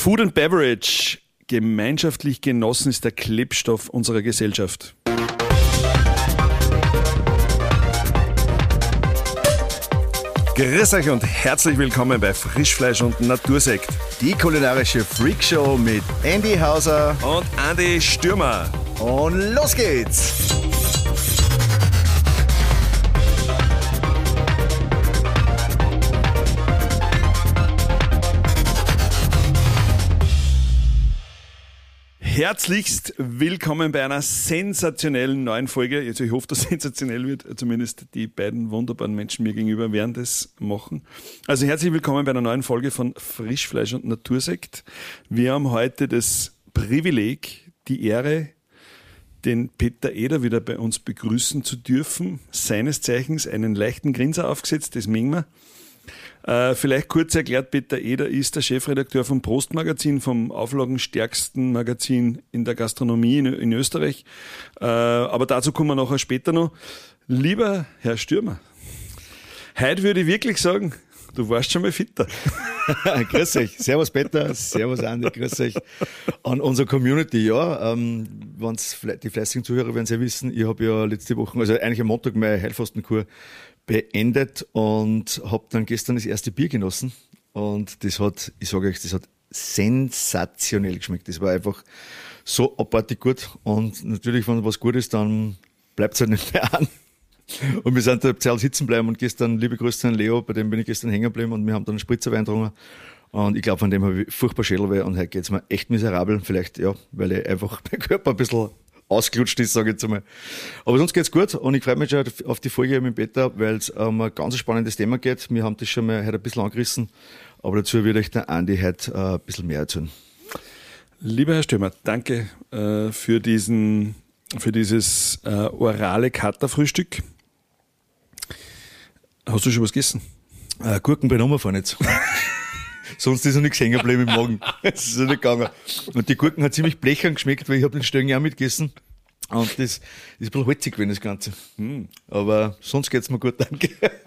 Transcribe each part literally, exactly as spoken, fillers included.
Food and Beverage, gemeinschaftlich genossen, ist der Klebstoff unserer Gesellschaft. Grüß euch und herzlich willkommen bei Frischfleisch und Natursekt. Die kulinarische Freakshow mit Andy Hauser und Andi Stürmer. Und los geht's! Herzlichst willkommen bei einer sensationellen neuen Folge. Also ich hoffe, dass es sensationell wird. Zumindest die beiden wunderbaren Menschen mir gegenüber werden das machen. Also herzlich willkommen bei einer neuen Folge von Frischfleisch und Natursekt. Wir haben heute das Privileg, die Ehre, den Peter Eder wieder bei uns begrüßen zu dürfen. Seines Zeichens einen leichten Grinser aufgesetzt, das mögen wir. Äh, vielleicht kurz erklärt, Peter Eder ist der Chefredakteur vom Prost-Magazin, vom auflagenstärksten Magazin in der Gastronomie in, in Österreich. Äh, aber dazu kommen wir nachher später noch. Lieber Herr Stürmer, heute würde ich wirklich sagen, du warst schon mal fitter. Grüß euch. Servus Peter, servus Andi, grüß euch an unsere Community. Ja, ähm, wenn's, die fleißigen Zuhörer werden es ja wissen, ich habe ja letzte Woche, also eigentlich am Montag meine Heilfastenkur beendet und habe dann gestern das erste Bier genossen und das hat, ich sage euch, das hat sensationell geschmeckt. Das war einfach so abartig gut und natürlich, wenn was gut ist, dann bleibt es halt nicht mehr an. Und wir sind da Zeit sitzen bleiben und gestern, liebe Grüße an Leo, bei dem bin ich gestern hängen geblieben und wir haben dann einen Spritzerwein getrunken und ich glaube, von dem habe ich furchtbar Schädelweh und heute geht es mir echt miserabel, vielleicht ja, weil ich einfach mein Körper ein bisschen ausgelutscht ist, sage ich jetzt einmal. Aber sonst geht's gut und ich freue mich schon auf die Folge mit Peter, weil es um ein ganz spannendes Thema geht. Wir haben das schon mal heute ein bisschen angerissen, aber dazu wird euch der Andi heute äh, ein bisschen mehr erzählen. Lieber Herr Stürmer, danke äh, für diesen, für dieses äh, orale Katerfrühstück. Hast du schon was gegessen? Äh, Gurken bei Nummer fahren jetzt. Sonst ist noch nichts hängen geblieben im Magen. Das ist ja nicht gegangen. Und die Gurken hat ziemlich blechern geschmeckt, weil ich habe den Stöngen auch mitgegessen. Und das ist ein bisschen holzig gewesen, das Ganze. Mm. Aber sonst geht's mir gut, danke.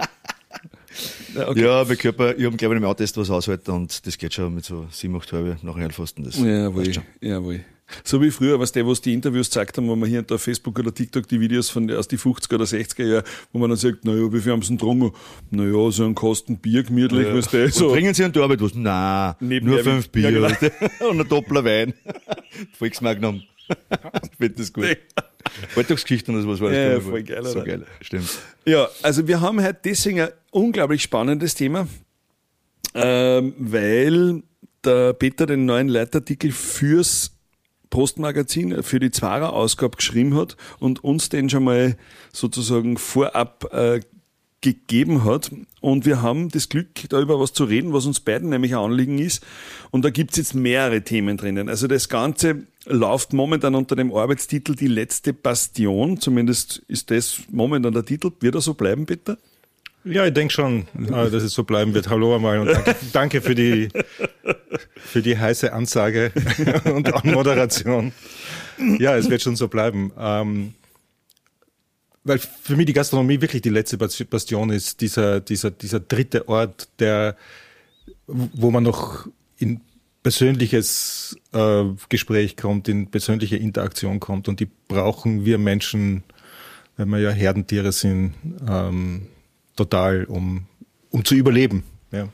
Ja, okay. Ja, mein Körper, ich habe glaube ich im Auto was aushalten und das geht schon mit so sieben, acht halbe nach Heilfasten. Das jawohl, jawohl. So wie früher, was der, was die Interviews gezeigt haben, wo man hier und da auf Facebook oder TikTok die Videos von aus die fünfziger oder sechziger Jahren, wo man dann sagt, naja, wie viel haben sie denn getrunken? Naja, so ein Kasten Bier gemütlich, ja. Was der so. Bringen sie an die Arbeit was? Nein, nur fünf Bier. Ja, genau. Und ein Doppler Wein. Volksmagnum. Ich finde das gut. Alltagsgeschichten oder sowas war das. Ja, voll geil. So geil, stimmt. Ja, also wir haben heute deswegen ein unglaublich spannendes Thema, ähm, weil der Peter den neuen Leitartikel fürs Postmagazin, für die Zwarer-Ausgabe geschrieben hat und uns den schon mal sozusagen vorab äh, gegeben hat. Und wir haben das Glück, da über was zu reden, was uns beiden nämlich ein Anliegen ist. Und da gibt's jetzt mehrere Themen drinnen. Also das Ganze läuft momentan unter dem Arbeitstitel Die letzte Bastion. Zumindest ist das momentan der Titel. Wird er so bleiben, bitte? Ja, ich denke schon, dass es so bleiben wird. Hallo einmal und danke, danke für die für die heiße Ansage und Anmoderation. Ja, es wird schon so bleiben. Ähm, weil für mich die Gastronomie wirklich die letzte Bastion ist, dieser, dieser, dieser dritte Ort, der, wo man noch in persönliches äh, Gespräch kommt, in persönliche Interaktion kommt und die brauchen wir Menschen, weil wir ja Herdentiere sind, ähm, total, um, um zu überleben. Ja,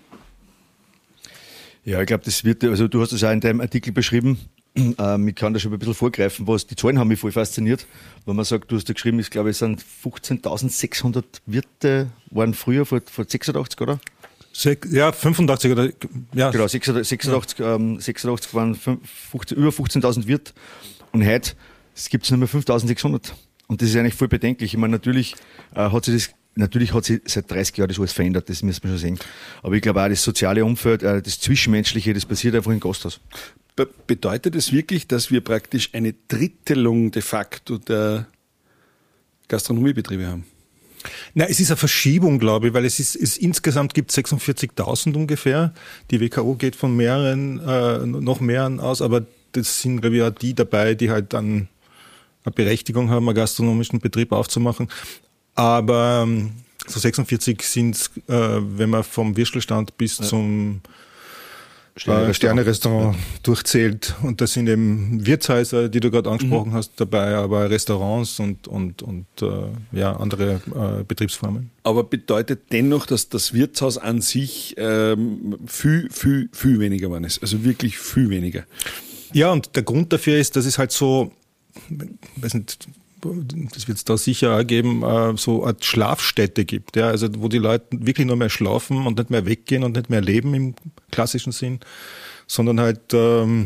ja, ich glaube, das wird, also du hast es auch in deinem Artikel beschrieben, ähm, ich kann da schon ein bisschen vorgreifen, was die Zahlen haben mich voll fasziniert, weil man sagt, du hast da geschrieben, ich glaube, es sind fünfzehntausendsechshundert Wirte, waren früher vor, vor sechsundachtzig, oder? Ja, fünfundachtzig oder, ja. Genau, sechsundachtzig, ja. ähm, sechsundachtzig waren fünfzehn, über fünfzehntausend Wirt und heute gibt es nur mehr fünftausendsechshundert. Und das ist eigentlich voll bedenklich. Ich meine, natürlich äh, hat sich das Natürlich hat sich seit dreißig Jahren das alles verändert, das müssen wir schon sehen. Aber ich glaube auch, das soziale Umfeld, das Zwischenmenschliche, das passiert einfach im Gasthaus. Be- bedeutet es wirklich, dass wir praktisch eine Drittelung de facto der Gastronomiebetriebe haben? Na, es ist eine Verschiebung, glaube ich, weil es ist, es insgesamt gibt sechsundvierzigtausend ungefähr. Die W K O geht von mehreren, äh, noch mehreren aus, aber das sind, glaube ich, auch die dabei, die halt dann eine Berechtigung haben, einen gastronomischen Betrieb aufzumachen. Aber so sechsundvierzig sind es, äh, wenn man vom Würstelstand bis ja. zum Sterne-Restaurant, Sterne-Restaurant durchzählt. Und das sind eben Wirtshäuser, die du gerade angesprochen mhm. hast, dabei, aber Restaurants und, und, und äh, ja, andere äh, Betriebsformen. Aber bedeutet dennoch, dass das Wirtshaus an sich ähm, viel, viel, viel weniger geworden ist? Also wirklich viel weniger? Ja, und der Grund dafür ist, dass es halt so, ich weiß nicht, das wird es da sicher auch geben, so eine Schlafstätte gibt, ja, also wo die Leute wirklich nur mehr schlafen und nicht mehr weggehen und nicht mehr leben im klassischen Sinn, sondern halt ähm,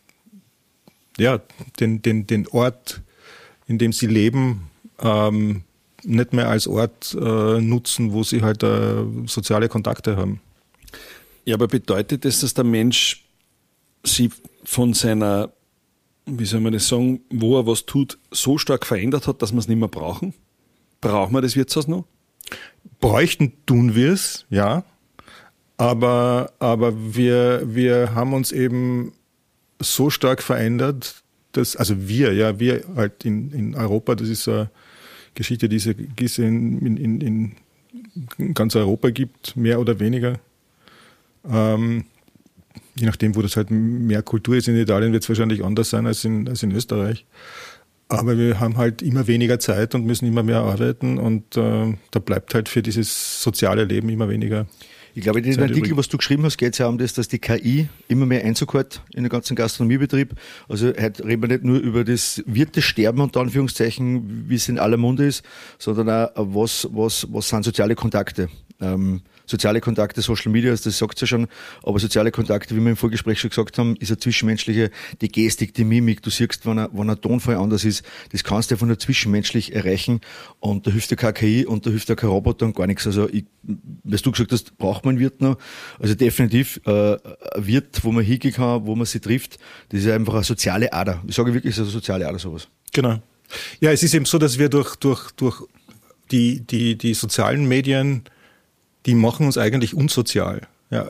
ja den, den, den Ort, in dem sie leben, ähm, nicht mehr als Ort äh, nutzen, wo sie halt äh, soziale Kontakte haben. Ja, aber bedeutet das, dass der Mensch sie von seiner, wie soll man das sagen, wo er was tut, so stark verändert hat, dass wir es nicht mehr brauchen? Brauchen wir das Wirtshaus noch? Bräuchten tun wir es, ja. Aber, aber wir, wir haben uns eben so stark verändert, dass, also wir, ja, wir halt in, in Europa, das ist eine Geschichte, die es in, in, in, in ganz Europa gibt, mehr oder weniger. Ähm, Je nachdem, wo das halt mehr Kultur ist. In Italien wird es wahrscheinlich anders sein als in, als in Österreich. Aber wir haben halt immer weniger Zeit und müssen immer mehr arbeiten und äh, da bleibt halt für dieses soziale Leben immer weniger. Ich glaube, in dem Artikel, übrig. Was du geschrieben hast, geht es ja um das, dass die K I immer mehr Einzug hat in den ganzen Gastronomiebetrieb. Also heute reden wir nicht nur über das Wirtesterben unter Anführungszeichen, wie es in aller Munde ist, sondern auch, was, was, was sind soziale Kontakte. Ähm, soziale Kontakte, Social Media, das sagt es ja schon, aber soziale Kontakte, wie wir im Vorgespräch schon gesagt haben, ist eine zwischenmenschliche, die Gestik, die Mimik, du siehst, wenn ein, wenn ein Tonfall anders ist, das kannst du einfach nur zwischenmenschlich erreichen und da hilft ja keine K I und da hilft ja kein Roboter und gar nichts. Also, ich, was du gesagt hast, braucht man einen Wirt noch. Also definitiv äh, ein Wirt, wo man hingehen kann, wo man sich trifft, das ist einfach eine soziale Ader. Ich sage wirklich, es ist eine soziale Ader, sowas. Genau. Ja, es ist eben so, dass wir durch, durch, durch die, die, die sozialen Medien, die machen uns eigentlich unsozial, ja,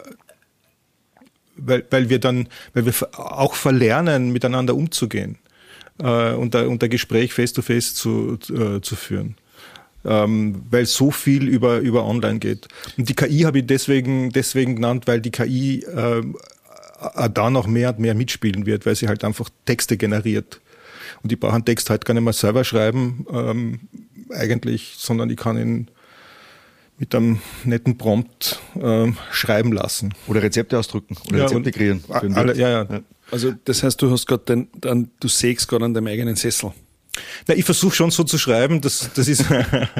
weil, weil wir dann, weil wir auch verlernen, miteinander umzugehen äh, und da, und ein Gespräch face to face zu, äh, zu führen, ähm, weil so viel über über online geht. Und die K I habe ich deswegen deswegen genannt, weil die K I äh, da noch mehr und mehr mitspielen wird, weil sie halt einfach Texte generiert. Und ich brauche einen Text halt gar nicht mehr selber schreiben, ähm, eigentlich, sondern ich kann ihn mit einem netten Prompt äh, schreiben lassen. Oder Rezepte ausdrücken oder ja, Rezepte kreieren. Alle, ja, ja. Ja. Also das heißt, du hast gerade den, du sägst gerade an deinem eigenen Sessel. Na, ich versuche schon so zu schreiben, das, das ist,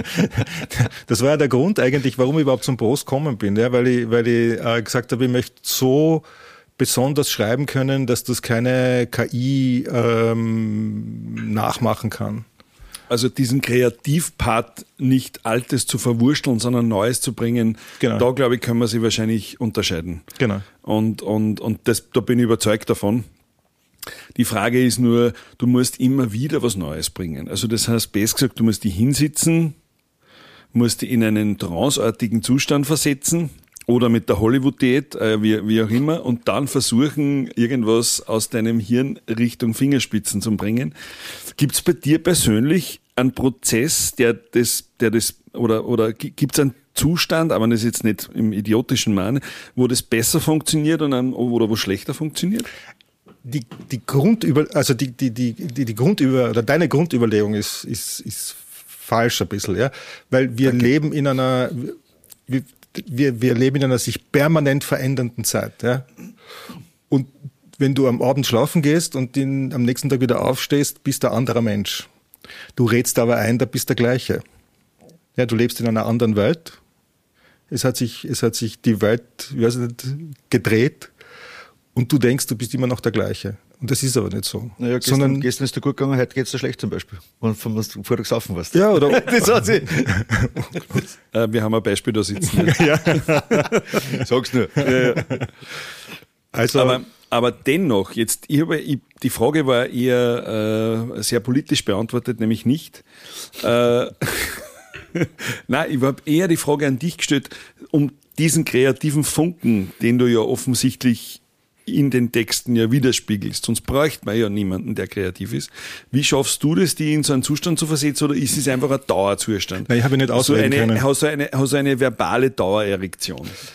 das war ja der Grund eigentlich, warum ich überhaupt zum Post gekommen bin, ja, weil ich, weil ich äh, gesagt habe, ich möchte so besonders schreiben können, dass das keine K I ähm, nachmachen kann. Also diesen Kreativpart nicht Altes zu verwursteln, sondern Neues zu bringen, genau. Da glaube ich, können wir sie wahrscheinlich unterscheiden. Genau. Und, und, und das, da bin ich überzeugt davon. Die Frage ist nur, du musst immer wieder was Neues bringen. Also das heißt, besser gesagt, du musst dich hinsitzen, musst dich in einen tranceartigen Zustand versetzen oder mit der Hollywood-Diät, äh, wie, wie auch immer, und dann versuchen, irgendwas aus deinem Hirn Richtung Fingerspitzen zu bringen. Gibt es bei dir persönlich einen Prozess, der das, der das, oder, oder gibt es einen Zustand, aber das ist jetzt nicht im idiotischen Mann, wo das besser funktioniert und ein, oder wo schlechter funktioniert? Die, die Grundüber, also die, die, die, die, die Grundüber, oder deine Grundüberlegung ist, ist, ist falsch ein bisschen, ja, weil wir Danke. leben in einer, wir, wir, wir leben in einer sich permanent verändernden Zeit, ja. Und wenn du am Abend schlafen gehst und den, am nächsten Tag wieder aufstehst, bist du ein anderer Mensch. Du redst aber ein, da bist der Gleiche. Ja, du lebst in einer anderen Welt. Es hat sich, es hat sich die Welt, ich weiß nicht, gedreht. Und du denkst, du bist immer noch der Gleiche. Und das ist aber nicht so. Naja, gestern, Sondern, gestern ist dir gut gegangen, heute geht es dir schlecht zum Beispiel. Und von was du vorher gesoffen warst. Ja, oder? Das hat sie. äh, wir haben ein Beispiel da sitzen. Ja. Sag's nur. Ja, ja. Also, aber, aber dennoch, jetzt, ich habe, ich, die Frage war eher äh, sehr politisch beantwortet, nämlich nicht. Äh, Nein, ich habe eher die Frage an dich gestellt, um diesen kreativen Funken, den du ja offensichtlich in den Texten ja widerspiegelst. Sonst bräuchte man ja niemanden, der kreativ ist. Wie schaffst du das, die in so einen Zustand zu versetzen, oder ist es einfach ein Dauerzustand? Nein, ich habe nicht auswählen so eine, können. Hast du eine, hast du eine verbale Dauererektion?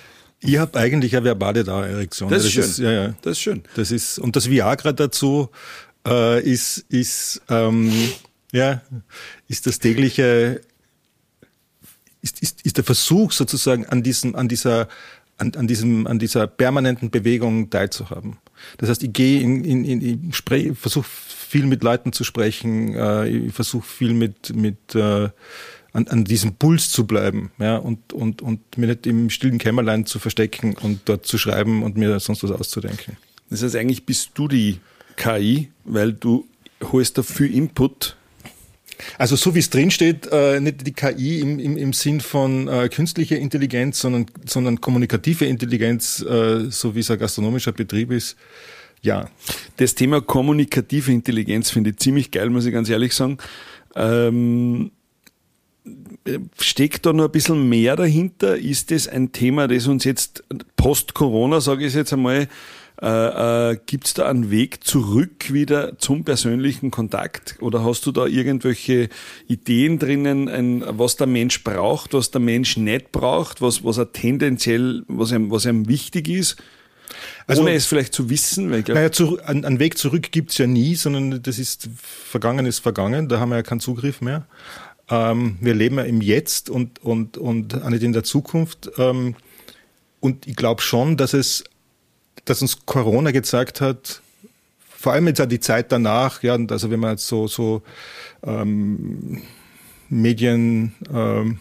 Ich habe eigentlich eine verbale Dauererektion. Das ist das schön. Ist, ja, ja. Das ist schön. Das ist, und das Viagra dazu äh, ist, ist, ähm, ja, ist das tägliche, ist, ist, ist der Versuch sozusagen an diesem, an dieser, an, an diesem, an dieser permanenten Bewegung teilzuhaben. Das heißt, ich gehe in, in, in ich spreche, versuche viel mit Leuten zu sprechen, äh, ich versuche viel mit, mit, äh, an, an diesem Puls zu bleiben, ja, und, und, und mir nicht im stillen Kämmerlein zu verstecken und dort zu schreiben und mir sonst was auszudenken. Das heißt, eigentlich bist du die K I, weil du holst da viel Input. Also so wie es drinsteht, äh, nicht die K I im, im, im Sinn von äh, künstlicher Intelligenz, sondern, sondern kommunikative Intelligenz, äh, so wie es ein gastronomischer Betrieb ist, ja. Das Thema kommunikative Intelligenz finde ich ziemlich geil, muss ich ganz ehrlich sagen. Ähm, steckt da noch ein bisschen mehr dahinter? Ist das ein Thema, das uns jetzt post-Corona, sage ich jetzt einmal, äh, äh, gibt es da einen Weg zurück wieder zum persönlichen Kontakt? Oder hast du da irgendwelche Ideen drinnen, ein, was der Mensch braucht, was der Mensch nicht braucht, was, was er tendenziell, was ihm, was ihm wichtig ist? Also, ohne es vielleicht zu wissen? Weil ich glaub, naja, zu, ein, einen Weg zurück gibt's ja nie, sondern das ist, vergangen ist vergangen, da haben wir ja keinen Zugriff mehr. Ähm, wir leben ja im Jetzt und, und, und auch nicht in der Zukunft. Ähm, und ich glaube schon, dass es, dass uns Corona gezeigt hat, vor allem jetzt auch die Zeit danach, ja, also wenn man jetzt so, so ähm, Medien, ähm,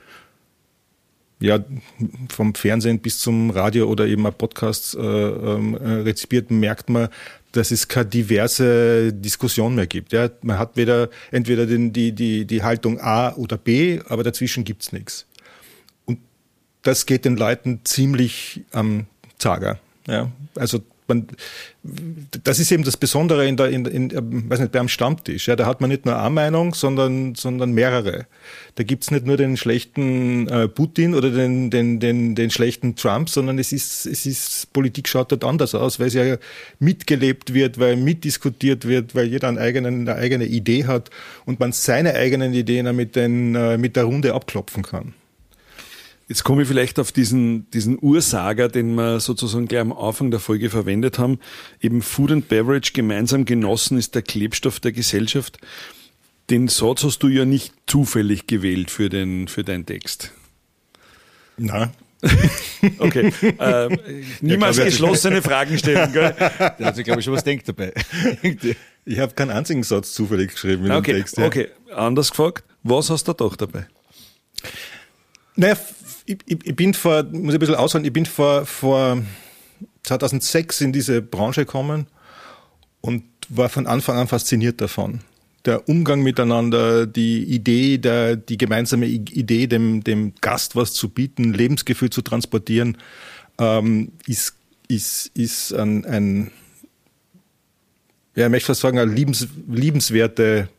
ja, vom Fernsehen bis zum Radio oder eben ein Podcast äh, äh, rezipiert, merkt man, dass es keine diverse Diskussion mehr gibt. Ja, man hat weder entweder den, die, die, die Haltung A oder B, aber dazwischen gibt's nichts. Und das geht den Leuten ziemlich am Zager. Ja, also man, das ist eben das Besondere in der, in, in, weiß nicht, beim Stammtisch. Ja, da hat man nicht nur eine Meinung, sondern, sondern mehrere. Da gibt's nicht nur den schlechten äh, Putin oder den, den, den, den schlechten Trump, sondern es ist, es ist, Politik schaut dort anders aus, weil es ja mitgelebt wird, weil mitdiskutiert wird, weil jeder einen eigenen, eine eigene Idee hat und man seine eigenen Ideen mit, den, äh, mit der Runde abklopfen kann. Jetzt komme ich vielleicht auf diesen, diesen Ursager, den wir sozusagen gleich am Anfang der Folge verwendet haben. Eben Food and Beverage gemeinsam genossen ist der Klebstoff der Gesellschaft. Den Satz hast du ja nicht zufällig gewählt für den, für deinen Text. Na. Okay. Äh, niemals ja, geschlossene Fragen stellen, gell? Da hat sich, glaube ich, schon was denkt dabei. Ich habe keinen einzigen Satz zufällig geschrieben in okay, dem Text. Ja. Okay, anders gefragt, was hast du doch dabei? Naja, ich, ich, ich bin vor, muss ich ein bisschen ausholen, ich bin vor, vor zweitausendsechs in diese Branche gekommen und war von Anfang an fasziniert davon. Der Umgang miteinander, die Idee, der, die gemeinsame Idee, dem, dem Gast was zu bieten, Lebensgefühl zu transportieren, ähm, ist, ist, ist ein, ein, ja, ich möchte fast sagen, eine liebens, liebenswerte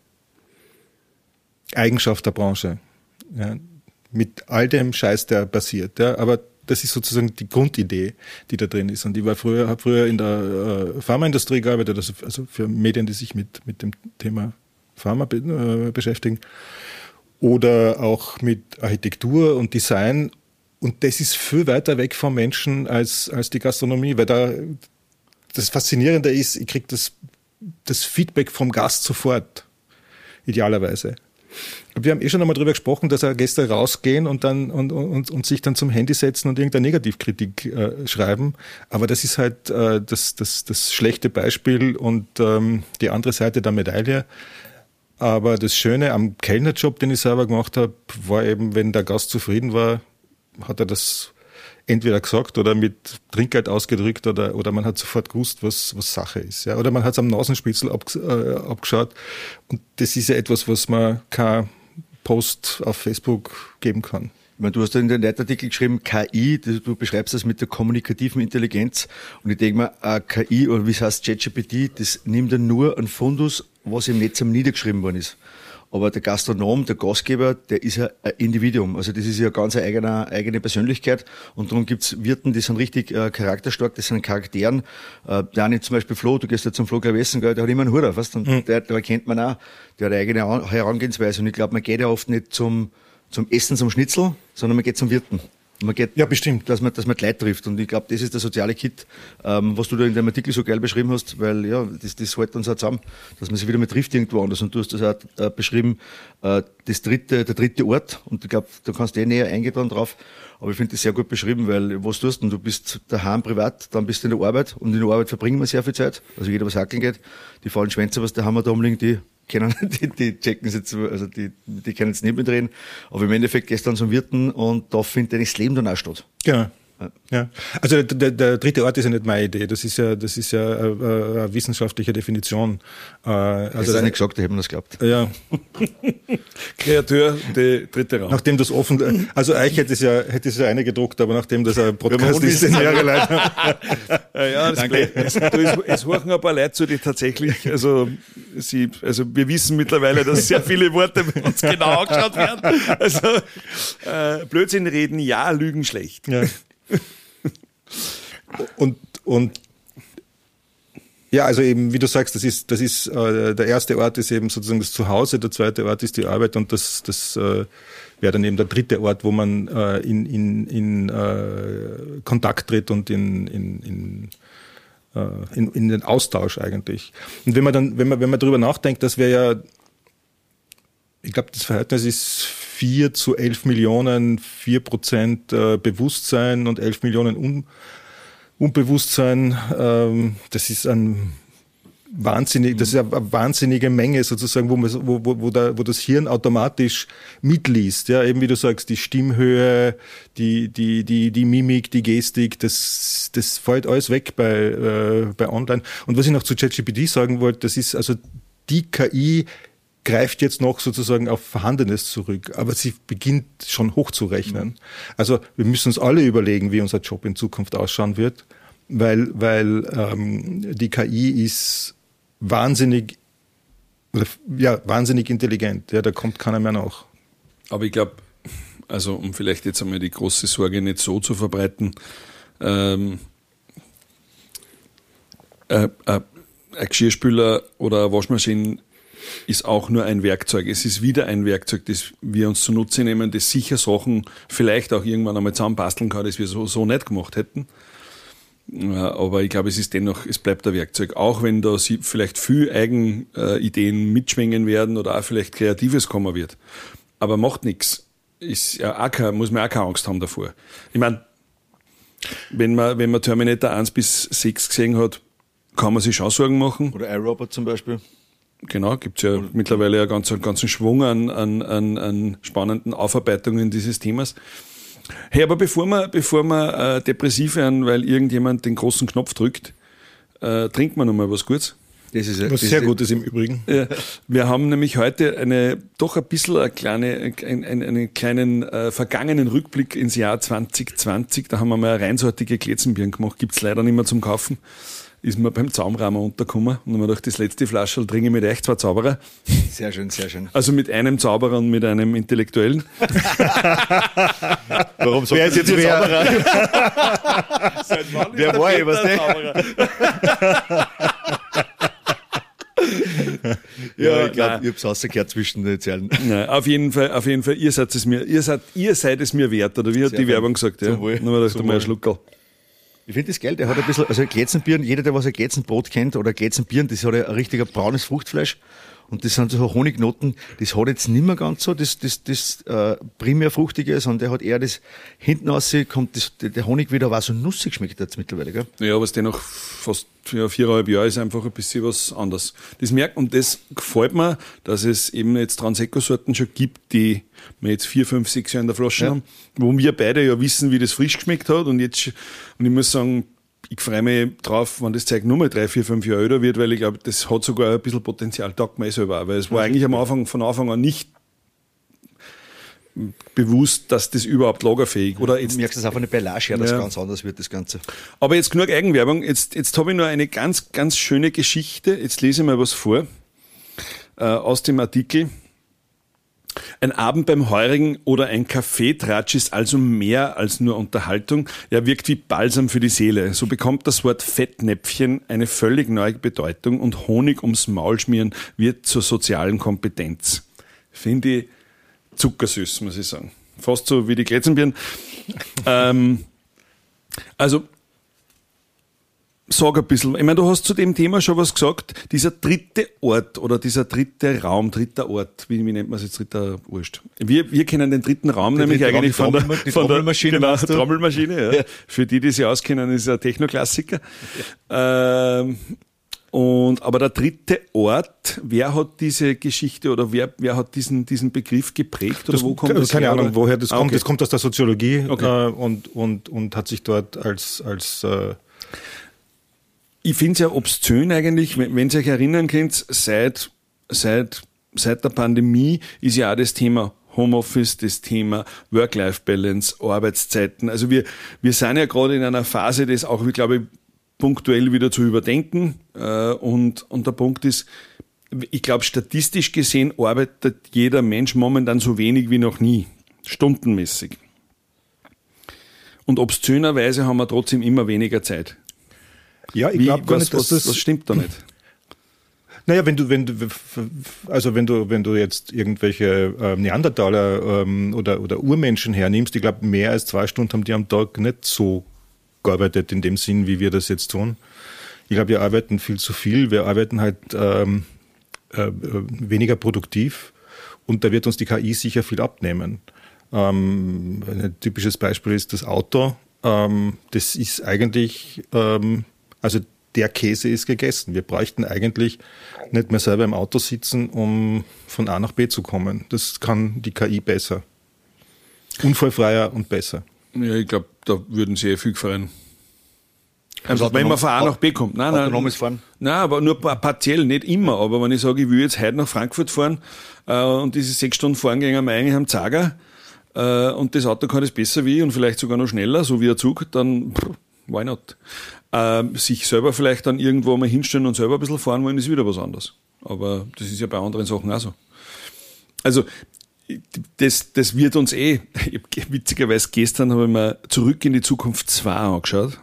Eigenschaft der Branche. Ja. Mit all dem Scheiß, der passiert. Ja, aber das ist sozusagen die Grundidee, die da drin ist. Und ich war früher, habe früher in der äh, Pharmaindustrie gearbeitet, also, also für Medien, die sich mit, mit dem Thema Pharma be, äh, beschäftigen. Oder auch mit Architektur und Design. Und das ist viel weiter weg vom Menschen als, als die Gastronomie, weil da das Faszinierende ist, ich kriege das, das Feedback vom Gast sofort. Idealerweise. Wir haben eh schon einmal darüber gesprochen, dass Gäste rausgehen und dann und, und, und sich dann zum Handy setzen und irgendeine Negativkritik äh, schreiben. Aber das ist halt äh, das, das, das schlechte Beispiel und ähm, die andere Seite der Medaille. Aber das Schöne am Kellnerjob, den ich selber gemacht habe, war eben, wenn der Gast zufrieden war, hat er das entweder gesagt oder mit Trinkgeld ausgedrückt oder, oder man hat sofort gewusst, was, was Sache ist. Ja. Oder man hat es am Nasenspitzel ab, äh, abgeschaut. Und das ist ja etwas, was man kein Post auf Facebook geben kann. Ich meine, du hast ja in den Leitartikel geschrieben, K I, du beschreibst das mit der kommunikativen Intelligenz. Und ich denke mir, eine K I, oder wie es heißt, ChatGPT, das nimmt ja nur einen Fundus, was im Netz am niedergeschrieben worden ist. Aber der Gastronom, der Gastgeber, der ist ja ein Individuum. Also das ist ja ganz eine eigene, eigene Persönlichkeit. Und darum gibt's Wirten, die sind richtig äh, charakterstark, das sind Charakteren. Äh, der eine zum Beispiel Flo, du gehst ja zum Flo Gravessen, der hat immer einen Hut auf, weißt du? Und mhm. der, der kennt man auch, der hat eine eigene Herangehensweise. Und ich glaube, man geht ja oft nicht zum, zum Essen, zum Schnitzel, sondern man geht zum Wirten. Man geht, ja, bestimmt. Dass man, dass man die Leute trifft. Und ich glaube, das ist der soziale Kit, ähm, was du da in deinem Artikel so geil beschrieben hast, weil ja, das, das hält uns auch zusammen, dass man sich wieder mal trifft irgendwo anders. Und du hast das auch äh, beschrieben, äh, das dritte, der dritte Ort. Und ich glaube, da kannst du eh näher eingehen dann drauf. Aber ich finde das sehr gut beschrieben, weil was tust du? Du bist daheim privat, dann bist du in der Arbeit. Und in der Arbeit verbringen wir sehr viel Zeit. Also jeder, was hackeln geht, die faulen Schwänze, was daheim da umliegen, die kennen, die, die checken es jetzt, also die, die können jetzt nicht mitreden. Aber im Endeffekt gehst du dann zum Wirten und da findet eigentlich das Leben dann auch statt. Genau. Ja. Ja. Also der, der, der dritte Ort ist ja nicht meine Idee. Das ist ja, das ist ja eine, eine wissenschaftliche Definition. Also das ist nicht gesagt, ich habe das geglaubt. Ja. Kreatur, der dritte Raum. Nachdem das offen, also euch hätte es ja, hätte es ja eine gedruckt, aber nachdem das ein Podcast ist, sind mehrere Leute. Ja, ja, das es, es, es horchen ein paar Leute zu, die tatsächlich, also, sie, also, wir wissen mittlerweile, dass sehr viele Worte bei uns genau angeschaut werden. Also, äh, Blödsinn reden, ja, Lügen schlecht. Ja. Und, und, ja, also eben, wie du sagst, das ist, das ist, äh, der erste Ort ist eben sozusagen das Zuhause, der zweite Ort ist die Arbeit und das, das äh, wäre dann eben der dritte Ort, wo man äh, in, in, in äh, Kontakt tritt und in, in, in, äh, in, in den Austausch eigentlich. Und wenn man dann, wenn man, wenn man darüber nachdenkt, das wäre ja, ich glaube, das Verhältnis ist vier zu elf Millionen, vier Prozent äh, Bewusstsein und elf Millionen Un Unbewusstsein, ähm, das ist ein wahnsinnig, das ist eine wahnsinnige Menge sozusagen, wo man, wo, wo, wo, da, wo das Hirn automatisch mitliest, ja, eben wie du sagst, die Stimmhöhe, die, die, die, die Mimik, die Gestik, das, das fällt alles weg bei, äh, bei Online. Und was ich noch zu ChatGPT sagen wollte, das ist also die K I greift jetzt noch sozusagen auf Vorhandenes zurück, aber sie beginnt schon hochzurechnen. Mhm. Also wir müssen uns alle überlegen, wie unser Job in Zukunft ausschauen wird, weil, weil ähm, die K I ist wahnsinnig, ja, wahnsinnig intelligent. Ja, da kommt keiner mehr nach. Aber ich glaube, also um vielleicht jetzt einmal die große Sorge nicht so zu verbreiten, ähm, äh, äh, ein Geschirrspüler oder eine Waschmaschine ist auch nur ein Werkzeug. Es ist wieder ein Werkzeug, das wir uns zunutze nehmen, das sicher Sachen vielleicht auch irgendwann einmal zusammenbasteln kann, das wir so, so nicht gemacht hätten. Aber ich glaube, es ist dennoch, es bleibt ein Werkzeug. Auch wenn da vielleicht viel Eigenideen mitschwingen werden oder auch vielleicht Kreatives kommen wird. Aber macht nichts. Ist ja auch kein, muss man auch keine Angst haben davor. Ich meine, wenn man, wenn man Terminator eins bis sechs gesehen hat, kann man sich schon Sorgen machen. Oder iRobot zum Beispiel. Genau, gibt's ja und, mittlerweile einen ganzen, ganzen Schwung an, an, an, an spannenden Aufarbeitungen dieses Themas. Hey, aber bevor wir, bevor wir äh, depressiv werden, weil irgendjemand den großen Knopf drückt, äh, trinken wir noch mal was Gutes. Das ist was das sehr Gutes im Übrigen. Ja, wir haben nämlich heute eine doch ein bisschen eine kleine, einen, einen kleinen äh, vergangenen Rückblick ins Jahr zwanzig zwanzig. Da haben wir mal eine reinsortige Kletzenbieren gemacht. Gibt's leider nicht mehr zum Kaufen. Ist mir beim Zaumrahmen untergekommen und dann haben wir gedacht, das letzte Flascherl trinke ich mit euch zwei Zauberer. Sehr schön, sehr schön. Also mit einem Zauberer und mit einem Intellektuellen. Warum sagt wer ist jetzt wer? Zauberer? Wer war ich, was der? Ja, ich glaube, ich hab's rausgekehrt zwischen den Zeilen. Nein, auf jeden Fall, auf jeden Fall, ihr seid es mir, ihr seid, ihr seid es mir wert, oder wie hat sehr die Werbung gesagt, ja? Dann haben wir gedacht, mal ein Schluckerl. Ich finde das geil, der hat ein bisschen, also Glätzenbieren, jeder, der was ein Glätzenbrot kennt oder Glätzenbieren, das hat ein richtiger braunes Fruchtfleisch und das sind so Honignoten, das hat jetzt nicht mehr ganz so das, das, das äh, primär Fruchtige, sondern der hat eher das, hinten raus kommt das, der Honig wieder, war so nussig schmeckt jetzt mittlerweile, gell? Ja, aber es dennoch fast ja, viereinhalb Jahre ist einfach ein bisschen was anderes. Das merkt, und das gefällt mir, dass es eben jetzt Transecco-Sorten schon gibt, die wir jetzt vier, fünf, sechs Jahre in der Flasche ja. haben, wo wir beide ja wissen, wie das frisch geschmeckt hat und jetzt, und ich muss sagen, ich freue mich drauf, wenn das Zeug nur mal drei, vier, fünf Jahre älter wird, weil ich glaube, das hat sogar ein bisschen Potenzial, taugt mir selber auch, weil es war eigentlich am Anfang, von Anfang an nicht bewusst, dass das überhaupt lagerfähig oder jetzt. Du merkst das auch von der Beilage her, dass ja. ganz anders wird, das Ganze. Aber jetzt genug Eigenwerbung. Jetzt, jetzt habe ich nur eine ganz, ganz schöne Geschichte. Jetzt lese ich mal was vor, äh, aus dem Artikel. Ein Abend beim Heurigen oder ein Kaffeetratsch ist also mehr als nur Unterhaltung. Er wirkt wie Balsam für die Seele. So bekommt das Wort Fettnäpfchen eine völlig neue Bedeutung und Honig ums Maul schmieren wird zur sozialen Kompetenz. Finde ich zuckersüß, muss ich sagen. fast so wie die Glätzenbirnen. ähm, also, sag ein bisschen, ich meine, du hast zu dem Thema schon was gesagt, dieser dritte Ort oder dieser dritte Raum, dritter Ort, wie, wie nennt man es jetzt, dritter Wurscht. Wir, wir kennen den dritten Raum Der nämlich eigentlich Raum, von der, die von der Trommelmaschine, genau, meinst du? Trommelmaschine, ja. Ja. Für die, die sich auskennen, ist ein Technoklassiker. Ja. Ähm, und, aber der dritte Ort, wer hat diese Geschichte oder wer, wer hat diesen, diesen Begriff geprägt oder das, wo kommt das Keine her, Ahnung, oder? woher das Ah, kommt. okay. Das kommt aus der Soziologie Okay. äh, und, und, und hat sich dort als, als äh, Ich finde es ja obszön eigentlich, wenn, wenn ihr euch erinnern könnt, seit, seit, seit der Pandemie ist ja auch das Thema Homeoffice, das Thema Work-Life-Balance, Arbeitszeiten. Also wir, wir sind ja gerade in einer Phase, das auch, ich glaube, punktuell wieder zu überdenken. Äh, und, und der Punkt ist, ich glaube, statistisch gesehen arbeitet jeder Mensch momentan so wenig wie noch nie, stundenmäßig. Und obszönerweise haben wir trotzdem immer weniger Zeit. ja, ich Wie, glaube gar was, nicht, dass was, das. was stimmt da nicht? Naja, wenn du, wenn du, also wenn du, wenn du jetzt irgendwelche ähm, Neandertaler ähm, oder, oder Urmenschen hernimmst, ich glaube, mehr als zwei Stunden haben die am Tag nicht so gearbeitet in dem Sinn, wie wir das jetzt tun. Ich glaube, wir arbeiten viel zu viel, wir arbeiten halt ähm, äh, weniger produktiv und da wird uns die K I sicher viel abnehmen. Ähm, ein typisches Beispiel ist das Auto. Ähm, das ist eigentlich, ähm, also der Käse ist gegessen. Wir bräuchten eigentlich nicht mehr selber im Auto sitzen, um von A nach B zu kommen. Das kann die K I besser. Unfallfreier und besser. Ja, ich glaube, da würden sie eh viel gefallen. Also Einfach, wenn man autonom- von A nach B kommt. Nein, nein, autonomes Fahren? Nein, aber nur pa- partiell, nicht immer. Aber wenn ich sage, ich will jetzt heute nach Frankfurt fahren äh, und diese sechs Stunden fahren gehen wir eigentlich am Zager äh, und das Auto kann das besser wie ich und vielleicht sogar noch schneller, so wie ein Zug, dann pff, why not? Ähm, sich selber vielleicht dann irgendwo mal hinstellen und selber ein bisschen fahren wollen, ist wieder was anderes. Aber das ist ja bei anderen Sachen auch so. Also das, das wird uns eh, ich hab, witzigerweise gestern habe ich mir Zurück in die Zukunft zwei angeschaut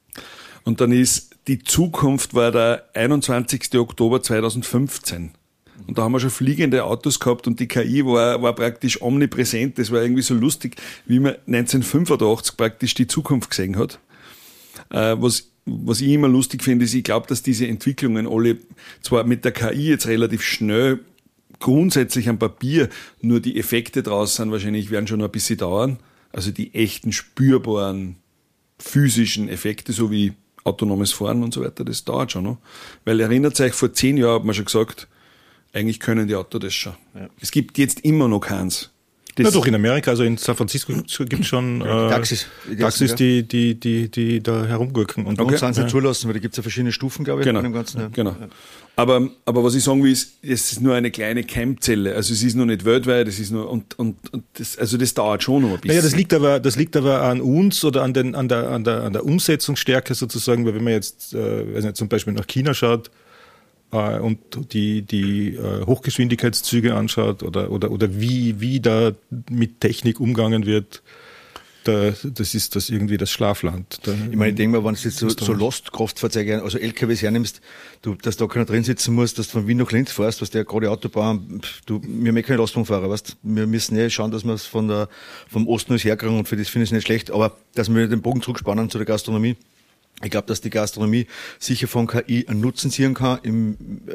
und dann ist, die Zukunft war der einundzwanzigsten Oktober zweitausendfünfzehn. Und da haben wir schon fliegende Autos gehabt und die K I war, war praktisch omnipräsent. Das war irgendwie so lustig, wie man neunzehnhundertfünfundachtzig praktisch die Zukunft gesehen hat. Äh, was, was ich immer lustig finde, ist, ich glaube, dass diese Entwicklungen alle zwar mit der K I jetzt relativ schnell grundsätzlich am Papier, nur die Effekte draus sind wahrscheinlich, werden schon noch ein bisschen dauern. Also die echten, spürbaren, physischen Effekte, so wie autonomes Fahren und so weiter, das dauert schon noch. Weil erinnert euch, vor zehn Jahren hat man schon gesagt, eigentlich können die Autos das schon. Ja. Es gibt jetzt immer noch keins. Das Ja, doch, in Amerika, also in San Francisco gibt es schon äh, Taxis. Taxis, die, die, die, die da herumgurken. Und Okay. uns Und sind sie zulassen, weil da gibt es ja verschiedene Stufen, glaube ich, Genau, bei dem Ganzen. Ja. genau. Aber, aber was ich sagen will, ist, es ist nur eine kleine Keimzelle. Also es ist noch nicht weltweit, es ist nur, und, und, und das, also das dauert schon noch ein bisschen. Naja, das liegt aber, das liegt aber an uns oder an, den, an, der, an, der, an der Umsetzungsstärke sozusagen, weil wenn man jetzt äh, weiß nicht, zum Beispiel nach China schaut äh, und die, die äh, Hochgeschwindigkeitszüge anschaut oder, oder, oder wie, wie da mit Technik umgegangen wird, da, das ist das irgendwie das Schlafland. Da, Ich meine, ich denke mal, wenn du jetzt so, so Lost-Kraftfahrzeuge, also L K Ws hernimmst, du, dass da keiner drin sitzen muss, dass du von Wien nach Linz fährst, was der gerade Autobahn, du, wir haben eh keine Lastwagenfahrer, weißt, wir müssen eh schauen, dass wir es von der, vom Osten aus herkriegen und für das finde ich nicht schlecht, aber dass wir den Bogen zurückspannen zu der Gastronomie. Ich glaube, dass die Gastronomie sicher von K I einen Nutzen ziehen kann im,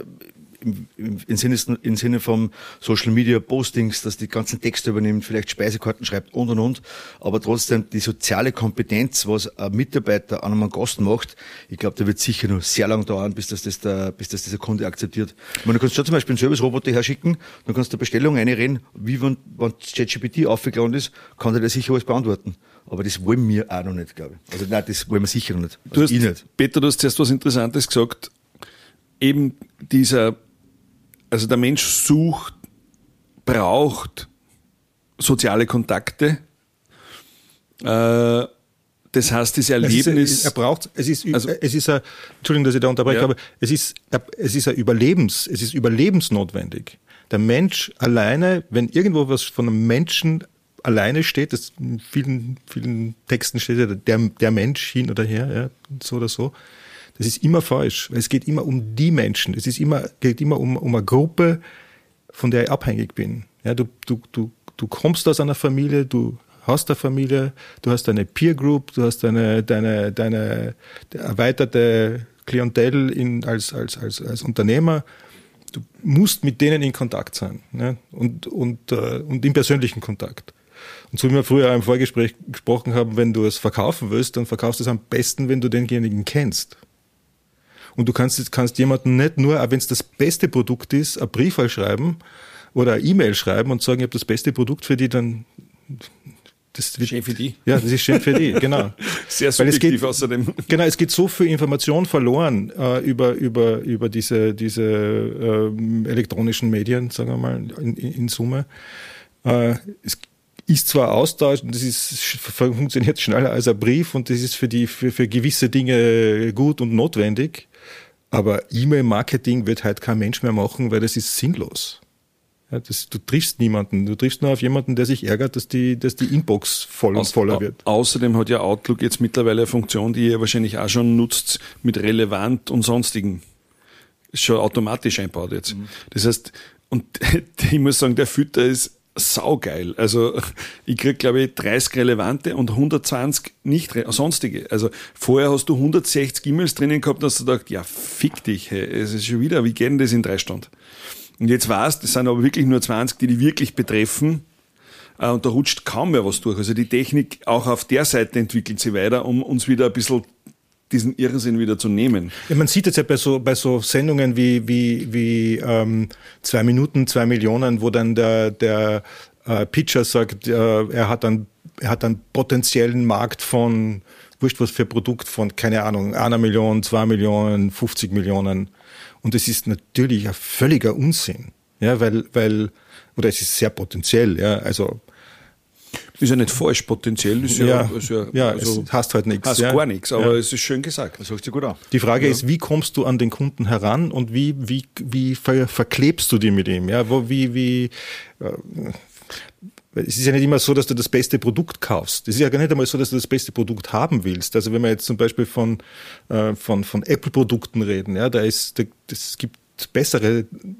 im, im, im, Sinne, im Sinne von Social Media Postings, dass die ganzen Texte übernimmt, vielleicht Speisekarten schreibt und und und. Aber trotzdem die soziale Kompetenz, was ein Mitarbeiter an einem Gast macht, ich glaube, da wird sicher noch sehr lang dauern, bis das, das der, bis das dieser Kunde akzeptiert. Ich meine, du kannst schon zum Beispiel einen Service-Roboter herschicken, dann kannst du eine Bestellung einreden, wie wenn, wenn ChatGPT aufgeladen ist, kann der dir sicher alles beantworten. Aber das wollen wir auch noch nicht, glaube ich. Also nein, das wollen wir sicher noch nicht. Also Du hast, ich nicht. Peter, du hast zuerst was Interessantes gesagt. Eben dieser, also der Mensch sucht, braucht soziale Kontakte. Äh, das heißt, das Erlebnis. Es ist, er braucht, es ist, Also- es ist ein, Entschuldigung, dass ich da unterbreche, Ja. aber es ist, es ist ein Überlebens, es ist überlebensnotwendig. Der Mensch alleine, wenn irgendwo was von einem Menschen alleine steht, das in vielen, vielen Texten steht ja der, der Mensch hin oder her, ja, so oder so. Das ist immer falsch, weil es geht immer um die Menschen. Es ist immer, geht immer um, um eine Gruppe, von der ich abhängig bin. Ja, du, du, du, du kommst aus einer Familie, du hast eine Familie, du hast eine Peer Group, du hast deine, deine, deine erweiterte Klientel in, als, als, als, als Unternehmer. Du musst mit denen in Kontakt sein, ne? und, und, äh, und in persönlichen Kontakt. Und so wie wir früher im Vorgespräch gesprochen haben, wenn du es verkaufen willst, dann verkaufst du es am besten, wenn du denjenigen kennst. Und du kannst, kannst jemandem nicht nur, auch wenn es das beste Produkt ist, einen Brief schreiben oder eine E-Mail schreiben und sagen, ich habe das beste Produkt für die, dann... Das wird, schön für die. Ja, das ist schön für die, genau. Sehr subjektiv geht, außerdem. Genau, es geht so viel Information verloren äh, über, über, über diese, diese äh, elektronischen Medien, sagen wir mal, in, in Summe. Äh, es ist zwar Austausch, und das ist, funktioniert schneller als ein Brief und das ist für, die, für, für gewisse Dinge gut und notwendig, aber E-Mail-Marketing wird halt kein Mensch mehr machen, weil das ist sinnlos. Ja, das, du triffst niemanden, du triffst nur auf jemanden, der sich ärgert, dass die, dass die Inbox voll und voller wird. Au- außerdem hat ja Outlook jetzt mittlerweile eine Funktion, die ihr wahrscheinlich auch schon nutzt, mit relevant und sonstigen. Ist schon automatisch einbaut jetzt. Mhm. Das heißt, und ich muss sagen, der Filter ist saugeil. Also ich krieg, glaube ich, dreißig relevante und hundertzwanzig nicht re- sonstige. Also vorher hast du hundertsechzig E-Mails drinnen gehabt und hast du gedacht, ja, fick dich, hey, es ist schon wieder, wie geht denn das in drei Stunden? Und jetzt weißt, das sind aber wirklich nur zwanzig, die die wirklich betreffen. Und da rutscht kaum mehr was durch. Also die Technik auch auf der Seite entwickelt sich weiter, um uns wieder ein bisschen diesen Irrsinn wieder zu nehmen. Ja, man sieht jetzt ja bei so, bei so Sendungen wie, wie, wie ähm, zwei Minuten, zwei Millionen, wo dann der, der äh, Pitcher sagt, äh, er hat einen, er hat einen potenziellen Markt von, wurscht was für Produkt, von, keine Ahnung, einer Million, zwei Millionen, fünfzig Millionen. Und das ist natürlich ein völliger Unsinn, ja, weil, weil, oder es ist sehr potenziell, ja, also. Ist ja nicht falsch, potenziell ist ja, ja, ist ja, ja also, es heißt halt nichts. heißt ja. gar nichts, aber ja. es ist schön gesagt. Das hört sich gut an. Die Frage ja. ist, wie kommst du an den Kunden heran und wie, wie, wie ver, verklebst du die mit ihm, ja, wo, wie, wie, äh, es ist ja nicht immer so, dass du das beste Produkt kaufst. Es ist ja gar nicht einmal so, dass du das beste Produkt haben willst. Also wenn wir jetzt zum Beispiel von, äh, von, von Apple-Produkten reden, ja, da ist, da, es gibt bessere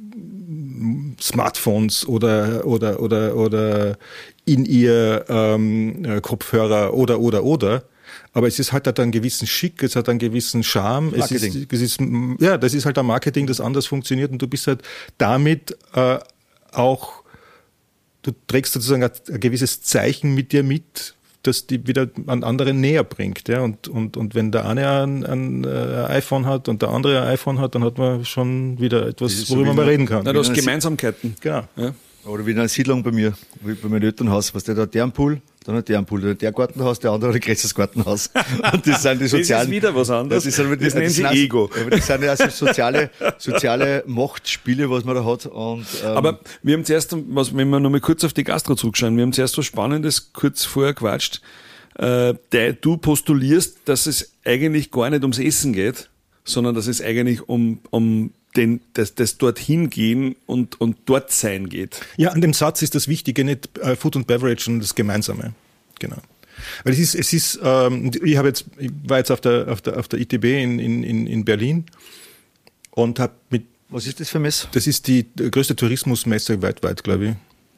Smartphones oder, oder, oder, oder in ihr ähm, Kopfhörer oder, oder, oder. Aber es ist halt hat einen gewissen Schick, es hat einen gewissen Charme. Marketing. Es ist, es ist, ja, das ist halt ein Marketing, das anders funktioniert und du bist halt damit äh, auch du trägst sozusagen ein, ein gewisses Zeichen mit dir mit, das die wieder an anderen näher bringt. Ja? Und, und, und wenn der eine ein, ein, ein iPhone hat und der andere ein iPhone hat, dann hat man schon wieder etwas, worüber so man reden kann. Na, du hast Gemeinsamkeiten. Genau. Ja. Oder wie in einer Siedlung bei mir, wie bei meinem Elternhaus, was der hat, der einen Pool, dann hat der einen Pool, der hat der Gartenhaus, der andere hat ein größeres Gartenhaus. Und das sind die sozialen. Das ist wieder was anderes. Das, ist, das, das nennen sie sind Ego. Also, das sind ja also soziale, soziale Machtspiele, was man da hat. Und, ähm, Aber wir haben zuerst, was, wenn wir nochmal kurz auf die Gastro zurückschauen, wir haben zuerst was Spannendes kurz vorher quatscht. Äh, der, du postulierst, dass es eigentlich gar nicht ums Essen geht, sondern dass es eigentlich um, um den, das, das dorthin gehen und, und dort sein geht. Ja, an dem Satz ist das Wichtige nicht äh, Food und Beverage und das Gemeinsame. Genau. Weil es ist, es ist, ähm, ich habe jetzt, ich war jetzt auf der, auf der, auf der I T B in, in, in Berlin und habe mit. Was ist das für ein Messe? Das ist die größte Tourismusmesse weltweit, glaube ich.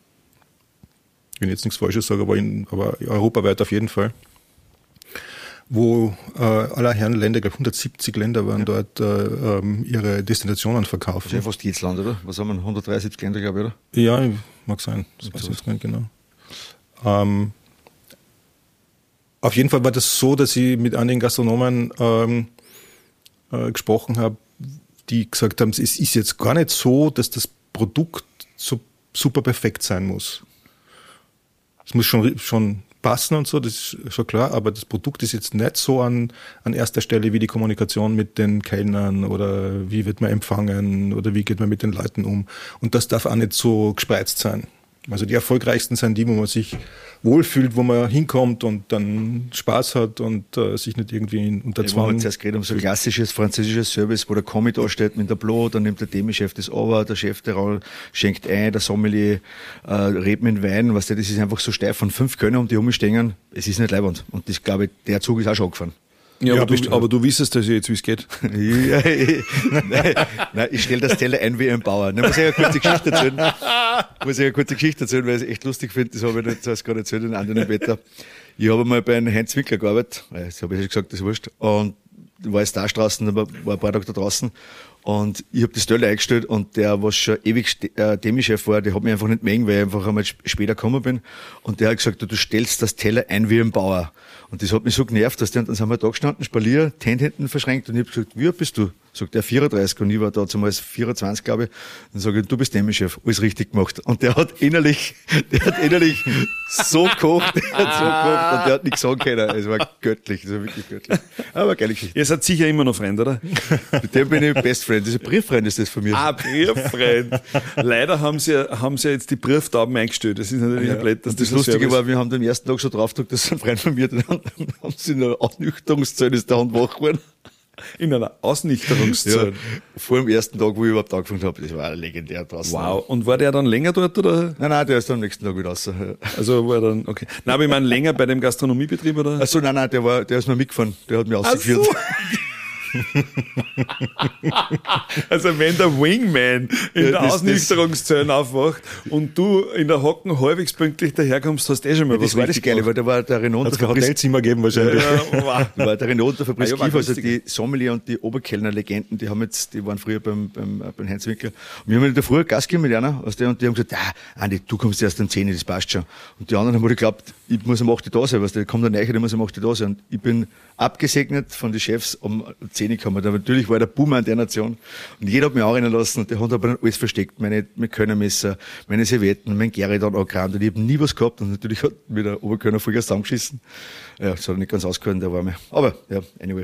Ich will jetzt nichts Falsches sagen, aber, in, aber europaweit auf jeden Fall. Wo äh, aller Herren Länder, ich glaube hundertsiebzig Länder waren ja. dort äh, ähm, ihre Destinationen verkaufen. Das ist ja fast jedes Land, oder? Was haben wir? hundertdreiundsiebzig Länder, glaube ich, oder? Ja, mag sein. Das weiß ich jetzt nicht genau. Ähm, auf jeden Fall war das so, dass ich mit einigen Gastronomen ähm, äh, gesprochen habe, die gesagt haben, es ist jetzt gar nicht so, dass das Produkt so super perfekt sein muss. Es muss schon, schon passen und so, das ist schon klar, aber das Produkt ist jetzt nicht so an, an erster Stelle wie die Kommunikation mit den Kellnern oder wie wird man empfangen oder wie geht man mit den Leuten um. Und das darf auch nicht so gespreizt sein. Also die erfolgreichsten sind die, wo man sich wohlfühlt, wo man hinkommt und dann Spaß hat und äh, sich nicht irgendwie unter ja, Zwang... Wir haben zuerst geredet um so ein klassisches französisches Service, wo der Kommi da steht mit der Blo, dann nimmt der Demi-Chef das over, der Chef der Raul schenkt ein, der Sommelier äh, redet mit Wein, weißt du, das ist einfach so steif von fünf Kölner um die rumstehen, es ist nicht leibend. Und das, glaube ich, der Zug ist auch schon angefahren. Ja, Ja, aber, du, bestimmt. aber du wissest das ja jetzt, wie es geht. Ja, ich, nein, nein, ich stelle das Teller ein wie ein Bauer. Da muss ich eine kurze Geschichte erzählen. Muss ich eine kurze Geschichte erzählen, weil ich es echt lustig finde. Das habe ich nicht, das gerade erzählt in anderen Wetter. Ich habe mal bei einem Heinz Winkler gearbeitet. Das habe ich schon gesagt, das ist wurscht. Und war jetzt da draußen, da war war ein paar Tage da draußen. Und ich habe das Teller eingestellt und der, was schon ewig äh, Demi-Chef war, der hat mich einfach nicht mögen, weil ich einfach einmal sp- später gekommen bin. Und der hat gesagt, du, du stellst das Teller ein wie ein Bauer. Und das hat mich so genervt, dass der, und dann sind wir da gestanden, Spalier, die Hände hinten verschränkt und ich habe gesagt, wie alt bist du? Sagt der vierunddreißig und ich war da damals vierundzwanzig, glaube ich. Dann sage ich, du bist Demi-Chef, alles richtig gemacht. Und der hat innerlich, der hat innerlich so gekocht, der hat so gekocht und der hat nichts sagen können. Es war göttlich, das war wirklich göttlich. Aber geile Geschichte. Ihr seid sicher immer noch Freund, oder? Mit dem bin ich Best Friend. Das ist ein Brieffreund, ist das von mir. Ah, Brieffreund. Leider haben sie, ja, haben sie ja jetzt die Brieftauben eingestellt. Das ist natürlich ein Blöd, dass Und das so Lustige Service- war, wir haben am ersten Tag schon drauf gedrückt, dass ein Freund von mir, dann haben sie in einer Ausnüchterungszeit ist der Hand wach geworden. in einer Ausnüchterungszeit. Vor dem ersten Tag, wo ich überhaupt angefangen habe. Das war legendär draußen. Wow. Und war der dann länger dort, oder? Nein, nein, der ist am nächsten Tag wieder raus. Also war er dann, okay. Nein, aber ich meine länger bei dem Gastronomiebetrieb, oder? Achso, nein, nein, der war, der ist mir mitgefahren. Der hat mich Ach ausgeführt. so. Also wenn der Wingman in Ja, der das- Ausnüchterungszelle aufwacht und du in der Hocken halbwegs pünktlich daherkommst, hast du eh schon mal was Das war das richtig Geile, gemacht. weil da war der Renault Hat es der kein Fabrice, Hotelzimmer gegeben wahrscheinlich. Ja, wow. da war der Renault der Fabrice Ah, ja, war Kief, also günstiger. die Sommelier und die Oberkellner-Legenden, die haben jetzt, die waren früher beim, beim, beim Heinz Winkler. Und wir haben in der Früh Gas gegeben mit einer, aus der, und die haben gesagt, ah, Andi, du kommst erst um zehn, das passt schon. Und die anderen haben wohl geglaubt, ich muss um acht Uhr da sein, weißt du, da kommt der Neiche, der muss um acht Uhr da sein. Und ich bin abgesegnet von den Chefs um zehn Uhr gekommen. Da natürlich war der Boomer an der Nation. Und jeder hat mich auch rennen lassen und der hat aber dann alles versteckt. Meine, meine Könnermesser, meine Servietten, mein Gerät dann angerannt und ich habe nie was gehabt und natürlich hat mir der Oberkörner voll zusammengeschissen. Ja, das hat nicht ganz ausgehört, der war mir. Aber, ja, anyway.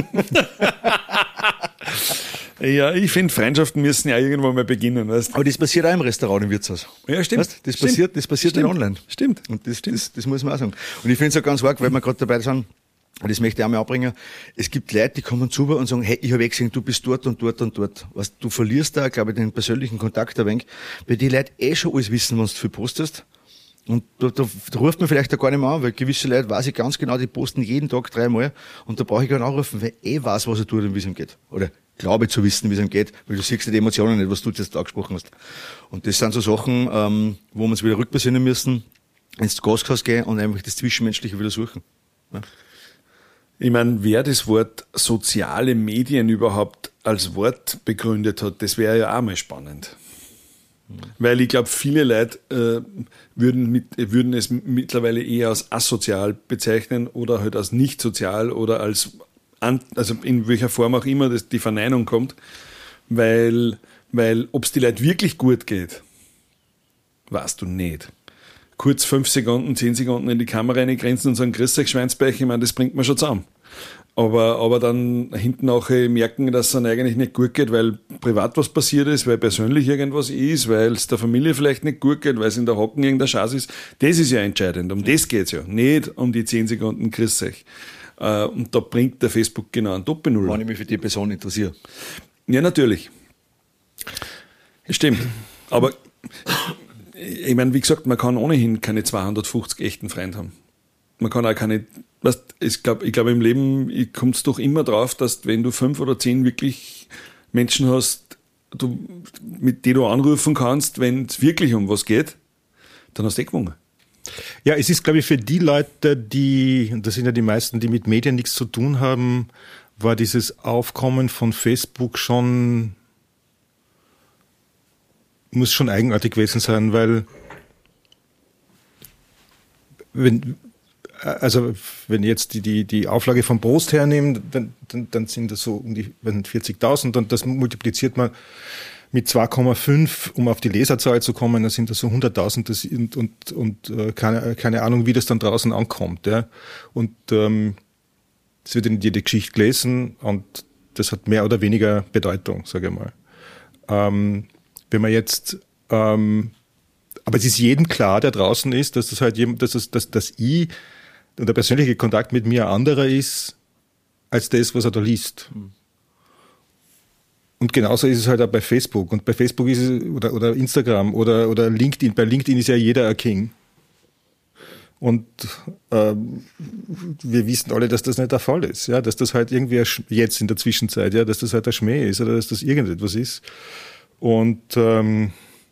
Ja, ich finde, Freundschaften müssen ja irgendwann mal beginnen. Weißt? Aber das passiert auch im Restaurant im Wirtshaus. Ja, stimmt. Weißt, das Stimmt. passiert, das passiert Stimmt. nicht online. Stimmt. Und das, das, das muss man auch sagen. Und ich finde es auch ganz arg, weil wir gerade dabei sind, und das möchte ich auch mal abbringen, es gibt Leute, die kommen zu mir und sagen, hey, ich habe eh gesehen, du bist dort und dort und dort. Was, du verlierst da, glaube ich, den persönlichen Kontakt ein wenig, weil die Leute eh schon alles wissen, wenn du viel postest. Und da, da, da ruft man vielleicht auch gar nicht mehr an, weil gewisse Leute weiß ich ganz genau, die posten jeden Tag dreimal und da brauche ich gar nicht anrufen, weil ich eh weiß, was er tut und wie es ihm geht. Oder glaube zu wissen, wie es ihm geht, weil du siehst ja die Emotionen nicht, was du jetzt angesprochen hast. Und das sind so Sachen, ähm, wo wir uns wieder rückbesinnen müssen, ins Gasthaus gehen und einfach das Zwischenmenschliche wieder suchen. Ja. Ich meine, wer das Wort soziale Medien überhaupt als Wort begründet hat, das wäre ja auch mal spannend. Weil ich glaube, viele Leute äh, würden, mit, würden es mittlerweile eher als asozial bezeichnen oder halt als nicht sozial oder als, an, also in welcher Form auch immer das, die Verneinung kommt, weil, weil ob es die Leute wirklich gut geht, weißt du nicht. Kurz fünf Sekunden, zehn Sekunden in die Kamera reingrenzen und sagen, grüß euch Schweinsbeiche, ich meine, das bringt man schon zusammen. Aber, aber dann hinten auch merken, dass es dann eigentlich nicht gut geht, weil privat was passiert ist, weil persönlich irgendwas ist, weil es der Familie vielleicht nicht gut geht, weil es in der Hocken irgendein Schatz ist. Das ist ja entscheidend. Um das geht's ja. Nicht um die zehn Sekunden grüß euch. Und da bringt der Facebook genau einen Doppelnull. Wenn ich mich für die Person interessiere. Ja, natürlich. Stimmt. Aber ich meine, wie gesagt, man kann ohnehin keine zweihundertfünfzig echten Freunde haben. Man kann auch keine, weißt, ich glaube, ich glaub, im Leben kommt es doch immer drauf, dass wenn du fünf oder zehn wirklich Menschen hast, du, mit denen du anrufen kannst, wenn es wirklich um was geht, dann hast du eh gewonnen. Ja, es ist, glaube ich, für die Leute, die, und das sind ja die meisten, die mit Medien nichts zu tun haben, war dieses Aufkommen von Facebook schon, muss schon eigenartig gewesen sein, weil wenn, also wenn ich jetzt die, die, die Auflage von Prost hernehme, dann, dann, dann sind das so um die vierzigtausend und das multipliziert man mit zwei Komma fünf, um auf die Leserzahl zu kommen, dann sind das so hunderttausend das, und, und, und äh, keine, keine Ahnung, wie das dann draußen ankommt. Ja. Und ähm, es wird in jede Geschichte gelesen und das hat mehr oder weniger Bedeutung, sage ich mal. Ähm, wenn man jetzt, ähm, aber es ist jedem klar, der draußen ist, dass das halt jedem, dass das, dass, dass ich und der persönliche Kontakt mit mir ein anderer ist, als das, was er da liest. Mhm. Und genauso ist es halt auch bei Facebook. Und bei Facebook ist es, oder, oder Instagram oder, oder LinkedIn. Bei LinkedIn ist ja jeder ein King. Und ähm, wir wissen alle, dass das nicht der Fall ist, ja, dass das halt irgendwie jetzt in der Zwischenzeit, ja, dass das halt ein Schmäh ist oder dass das irgendetwas ist. Und ähm,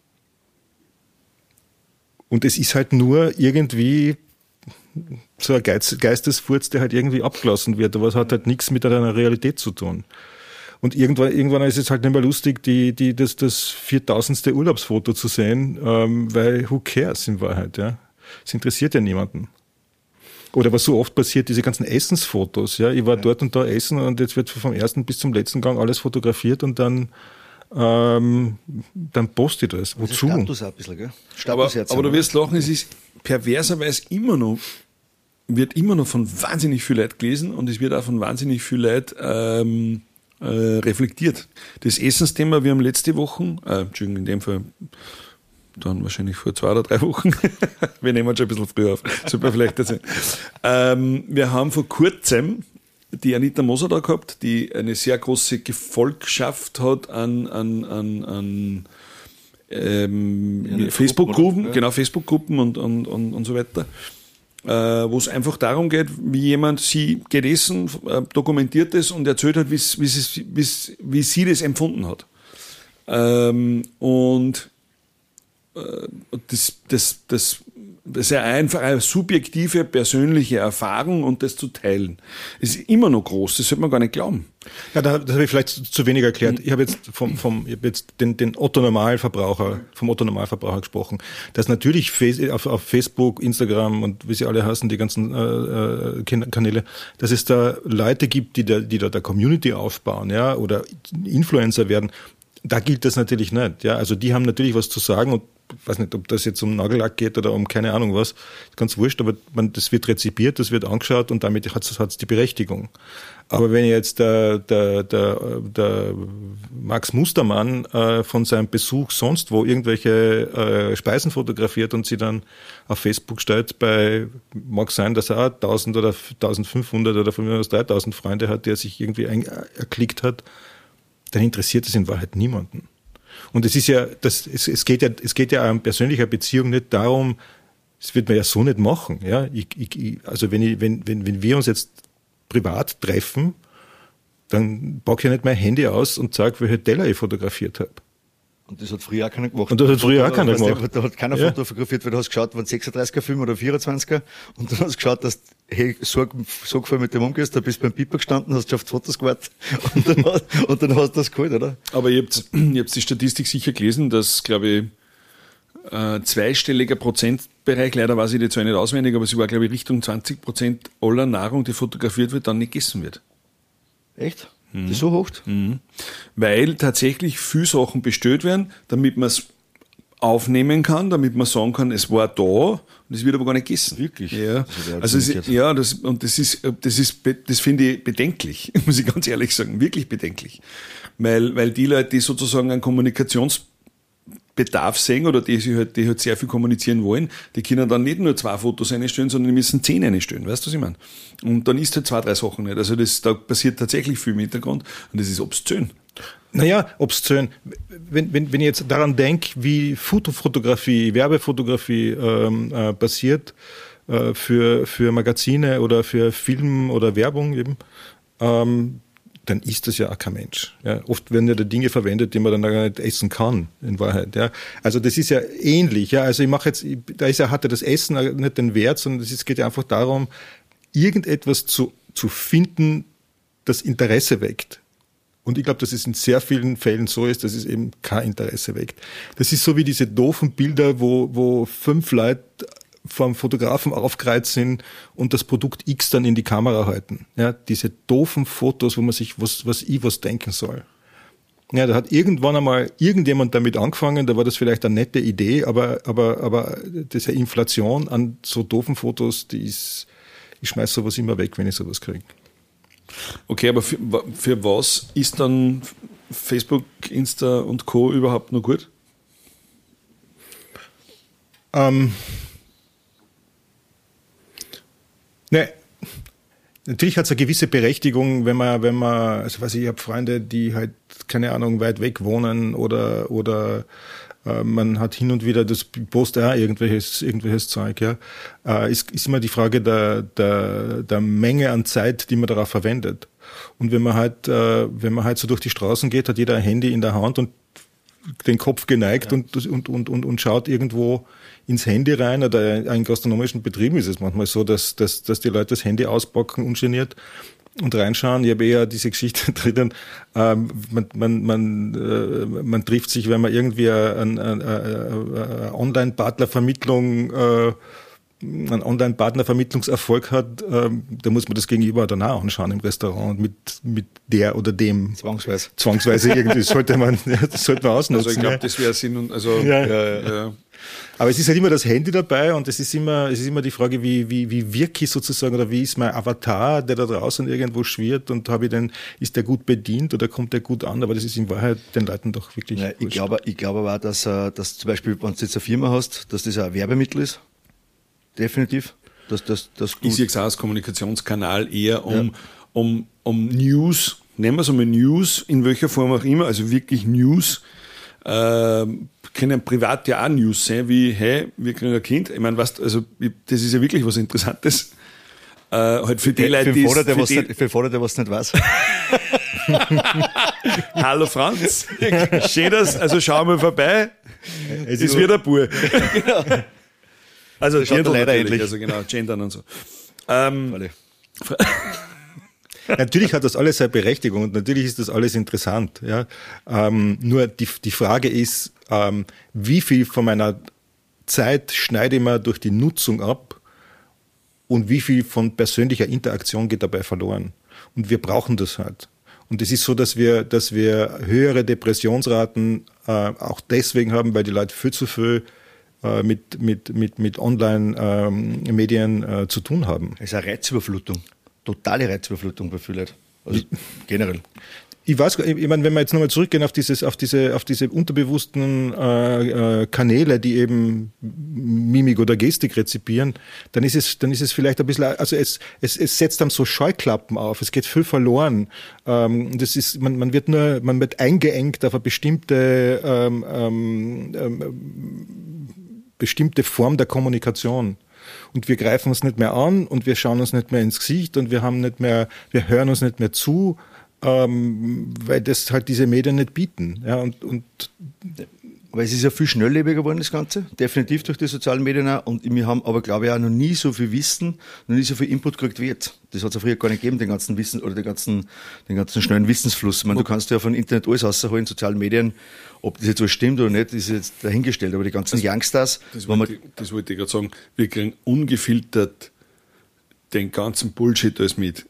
und es ist halt nur irgendwie so ein Geiz, Geistesfurz, der halt irgendwie abgelassen wird, aber es hat halt nichts mit einer Realität zu tun. Und irgendwann, irgendwann ist es halt nicht mehr lustig, die, die, das, das viertausendste Urlaubsfoto zu sehen, ähm, weil who cares in Wahrheit, ja. Es interessiert ja niemanden. Oder was so oft passiert, diese ganzen Essensfotos, ja. Ich war ja. dort und da essen und jetzt wird vom ersten bis zum letzten Gang alles fotografiert und dann, ähm, dann poste ich das. Wozu? Das Status auch ein bisschen, gell? Aber, aber du wirst lachen, es ist perverserweise immer noch, wird immer noch von wahnsinnig viel Leuten gelesen und es wird auch von wahnsinnig viel Leuten, ähm, äh, reflektiert. Das Essensthema, wir haben letzte Woche, äh, Entschuldigung, in dem Fall, dann wahrscheinlich vor zwei oder drei Wochen. Wir nehmen schon ein bisschen früher auf. Super, vielleicht erzählen. Ähm, wir haben vor kurzem die Anita Moser da gehabt, die eine sehr große Gefolgschaft hat an, an, an, an ähm, ja, Facebook-Gruppen, ja. genau, Facebook-Gruppen und, und, und, und so weiter. Äh, wo es einfach darum geht, wie jemand sie geht essen, äh, dokumentiert es und erzählt hat, wie's, wie's, wie's, wie sie das empfunden hat. Ähm, und Das, das, das, das ist ja einfach eine subjektive, persönliche Erfahrung und das zu teilen. Es ist immer noch groß, das sollte man gar nicht glauben. Ja, da, das habe ich vielleicht zu wenig erklärt. Ich habe jetzt vom, vom, ich habe jetzt den, den Otto-Normalverbraucher, vom Otto-Normalverbraucher gesprochen. Dass natürlich auf, auf Facebook, Instagram und wie sie alle heißen, die ganzen äh, Kanäle, dass es da Leute gibt, die da, die da der Community aufbauen, ja, oder Influencer werden. Da gilt das natürlich nicht, ja. Also die haben natürlich was zu sagen und ich weiß nicht, ob das jetzt um Nagellack geht oder um keine Ahnung was, ganz wurscht, aber man, das wird rezipiert, das wird angeschaut und damit hat es die Berechtigung. Aber wenn jetzt der, der, der, der Max Mustermann äh, von seinem Besuch sonst wo irgendwelche äh, Speisen fotografiert und sie dann auf Facebook stellt, bei, mag sein, dass er auch tausend oder eintausendfünfhundert oder von mir aus dreitausend Freunde hat, die er sich irgendwie ein, erklickt hat, dann interessiert es in Wahrheit niemanden. Und es ist ja, das, es, es geht ja, es geht ja an persönlicher Beziehung nicht darum, das wird man ja so nicht machen, ja. Ich, ich, also wenn ich, wenn, wenn, wenn wir uns jetzt privat treffen, dann packe ich ja nicht mein Handy aus und sage, welche Teller ich fotografiert habe. Und das hat früher auch keiner gemacht. Und das hat früher auch keiner gemacht. Da hat keiner ja. fotografiert, weil du hast geschaut, waren sechsunddreißiger Film oder vierundzwanziger und dann hast du geschaut, dass hey, so, so gefällt mit dem umgehst, da bist du beim Piper gestanden, hast schon auf die Fotos gewartet und dann, hast, und dann hast du das geholt, oder? Aber ihr habt, ihr habt die Statistik sicher gelesen, dass, glaube ich, äh, zweistelliger Prozentbereich, leider weiß ich die Zahl nicht auswendig, aber sie war, glaube ich, Richtung zwanzig Prozent aller Nahrung, die fotografiert wird, dann nicht gegessen wird. Echt? Mhm. Das ist so hoch? Mhm. Weil tatsächlich viele Sachen bestellt werden, damit man es aufnehmen kann, damit man sagen kann, es war da und es wird aber gar nicht gegessen. Wirklich? Ja. Also es, ja, das, und das ist, das ist, das finde ich bedenklich, muss ich ganz ehrlich sagen, wirklich bedenklich. Weil, weil die Leute, die sozusagen einen Kommunikationsbedarf sehen oder die, die, halt, die halt sehr viel kommunizieren wollen, die können dann nicht nur zwei Fotos einstellen, sondern die müssen zehn einstellen, weißt du, was ich meine? Und dann ist halt zwei, drei Sachen nicht. Also das, da passiert tatsächlich viel im Hintergrund und das ist obszön. Naja, obszön. Wenn, wenn, wenn ich jetzt daran denke, wie Fotofotografie, Werbefotografie ähm, äh, passiert äh, für, für Magazine oder für Film oder Werbung eben, ähm, dann ist das ja auch kein Mensch. Ja, oft werden ja da Dinge verwendet, die man dann gar nicht essen kann, in Wahrheit. Ja, also das ist ja ähnlich. Ja, also ich mache jetzt, da ist ja, hatte das Essen nicht den Wert, sondern es geht ja einfach darum, irgendetwas zu, zu finden, das Interesse weckt. Und ich glaube, dass es in sehr vielen Fällen so ist, dass es eben kein Interesse weckt. Das ist so wie diese doofen Bilder, wo, wo fünf Leute vom Fotografen aufgereiht sind und das Produkt X dann in die Kamera halten. Ja, diese doofen Fotos, wo man sich was, was ich was denken soll. Ja, da hat irgendwann einmal irgendjemand damit angefangen, da war das vielleicht eine nette Idee, aber, aber, aber diese Inflation an so doofen Fotos, die ist, ich schmeiß sowas immer weg, wenn ich sowas kriege. Okay, aber für, für was ist dann Facebook, Insta und Co. überhaupt noch gut? Ähm, ne, natürlich hat es eine gewisse Berechtigung, wenn man, wenn man, also weiß ich, ich habe Freunde, die halt, keine Ahnung, weit weg wohnen oder, oder äh, man hat hin und wieder das Post auch irgendwelches, irgendwelches Zeug, ja. Äh, ist, ist immer die Frage der, der, der Menge an Zeit, die man darauf verwendet. Und wenn man halt, äh, wenn man halt so durch die Straßen geht, hat jeder ein Handy in der Hand und den Kopf geneigt ja. und, und, und, und, und schaut irgendwo ins Handy rein. Oder in gastronomischen Betrieben ist es manchmal so, dass, dass, dass die Leute das Handy auspacken, ungeniert und reinschauen. Ich habe eher diese Geschichte drinnen, ähm, man, man, man, äh, man trifft sich, wenn man irgendwie eine, eine, eine Online-Partnervermittlung äh, einen Online-Partnervermittlungserfolg hat, ähm, da muss man das Gegenüber danach anschauen im Restaurant mit, mit der oder dem. Zwangsweise. Zwangsweise irgendwie, sollte man, das sollte man ausnutzen. Also ich glaube, das wäre Sinn und, also, ja. Ja, ja, ja. Aber es ist halt immer das Handy dabei und es ist immer, es ist immer die Frage, wie, wie, wie wirke ich sozusagen oder wie ist mein Avatar, der da draußen irgendwo schwirrt und habe ich den, ist der gut bedient oder kommt der gut an? Aber das ist in Wahrheit den Leuten doch wirklich. Ja, ich glaube, ich glaube aber auch, dass, dass zum Beispiel, wenn du jetzt eine Firma hast, dass das ein Werbemittel ist. Definitiv. Dass, dass, dass ich sehe es auch als Kommunikationskanal eher um, ja. um, um News, nennen wir es einmal News, in welcher Form auch immer, also wirklich News, äh, können privat ja auch News sein, wie, hey, wir kriegen ein Kind. Ich meine, was, also, das ist ja wirklich was Interessantes. Äh, halt für die Leute, die für was nicht, für Vater, der was nicht weiß. Hallo Franz. Schön, dass, also schau mal vorbei. Es ist wieder ein Bub. Genau. Also Gender leider endlich. Also genau, Gendern und so. Ähm, natürlich hat das alles seine Berechtigung und natürlich ist das alles interessant. Ja. Ähm, nur die, die Frage ist, ähm, wie viel von meiner Zeit schneide ich mir durch die Nutzung ab und wie viel von persönlicher Interaktion geht dabei verloren. Und wir brauchen das halt. Und es ist so, dass wir, dass wir höhere Depressionsraten äh, auch deswegen haben, weil die Leute viel zu viel mit, mit, mit, mit Online-Medien ähm, äh, zu tun haben. Es ist eine Reizüberflutung. Totale Reizüberflutung bei vielen Leuten. Also generell. Ich weiß, ich meine, wenn wir jetzt nochmal zurückgehen auf dieses, auf diese, auf diese unterbewussten äh, äh, Kanäle, die eben Mimik oder Gestik rezipieren, dann ist es, dann ist es vielleicht ein bisschen, also es, es, es setzt dann so Scheuklappen auf. Es geht viel verloren. Ähm, das ist, man, man wird nur, man wird eingeengt auf eine bestimmte, ähm, ähm, ähm, bestimmte Form der Kommunikation. Und wir greifen uns nicht mehr an und wir schauen uns nicht mehr ins Gesicht und wir haben nicht mehr, wir hören uns nicht mehr zu, ähm, weil das halt diese Medien nicht bieten. Ja, und, und aber es ist ja viel schnelllebiger geworden, das Ganze, definitiv durch die sozialen Medien auch. Und wir haben aber, glaube ich, auch noch nie so viel Wissen, noch nie so viel Input gekriegt wie jetzt. Das hat es ja früher gar nicht gegeben, den ganzen Wissen oder den ganzen, den ganzen schnellen Wissensfluss. Ich meine, du kannst ja von Internet alles rausholen, sozialen Medien. Ob das jetzt so stimmt oder nicht, ist jetzt dahingestellt. Aber die ganzen das, Youngsters... Das wollte, ich, das wollte ich gerade sagen. Wir kriegen ungefiltert den ganzen Bullshit alles mit.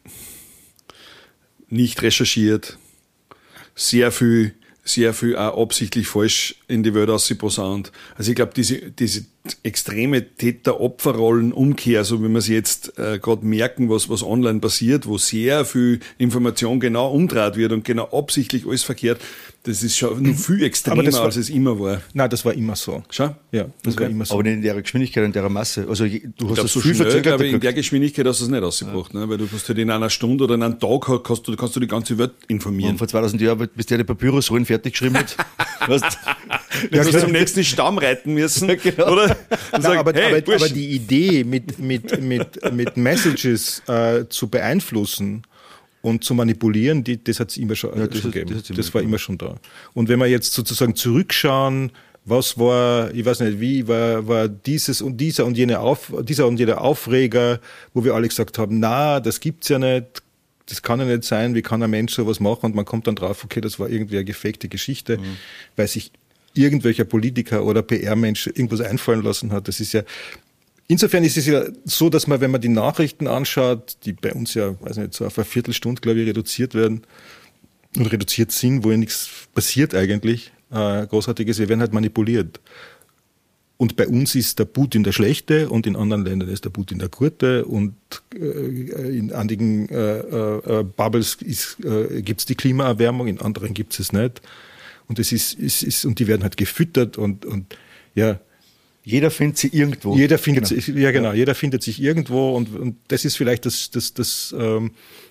Nicht recherchiert. Sehr viel... sehr viel auch absichtlich falsch in die Welt ausgeposaunt. Also ich glaube, diese, diese extreme Täter-Opfer-Rollen-Umkehr, so wie wir es jetzt äh, gerade merken, was, was online passiert, wo sehr viel Information genau umdreht wird und genau absichtlich alles verkehrt, das ist schon noch viel extremer, war, als es immer war. Nein, das war immer so. Schau? Ja, das okay. war immer so. Aber nicht in der Geschwindigkeit, in der Masse. Also du ich hast glaub, das so viel schnell verzögert. Aber in der Geschwindigkeit hast du es nicht ausgebracht, ja. Ne? Weil du hast halt in einer Stunde oder in einem Tag kannst du, kannst du die ganze Welt informieren. Und vor zweitausend Jahren, bis der die Papyrusrollen fertig geschrieben hat, hast du ja, zum nächsten Stamm reiten müssen, ja, genau. Oder? Nein, sagen, aber, hey, aber, aber die Idee, mit, mit, mit, mit Messages äh, zu beeinflussen und zu manipulieren, die, das hat es immer schon, ja, das schon gegeben. Das, das war immer schon da. Und wenn wir jetzt sozusagen zurückschauen, was war, ich weiß nicht, wie war, war dieses und dieser und jene Auf, dieser und jener Aufreger, wo wir alle gesagt haben, na, das gibt's ja nicht, das kann ja nicht sein, wie kann ein Mensch sowas machen? Und man kommt dann drauf, okay, das war irgendwie eine gefakte Geschichte, mhm. weil sich irgendwelcher Politiker oder P R-Mensch irgendwas einfallen lassen hat. Das ist ja, insofern ist es ja so, dass man, wenn man die Nachrichten anschaut, die bei uns ja, weiß nicht, so auf eine Viertelstunde, glaube ich, reduziert werden und reduziert sind, wo ja nichts passiert eigentlich, äh, Großartiges, wir werden halt manipuliert. Und bei uns ist der Putin der Schlechte und in anderen Ländern ist der Putin der Gute und äh, in einigen äh, äh, Bubbles äh, gibt es die Klimaerwärmung, in anderen gibt es es nicht. Und das ist, ist, ist, und die werden halt gefüttert und, und ja, Jeder findet sie irgendwo. Jeder findet genau. sich, ja genau, ja. Jeder findet sich irgendwo und, und das ist vielleicht das, das, das, ähm,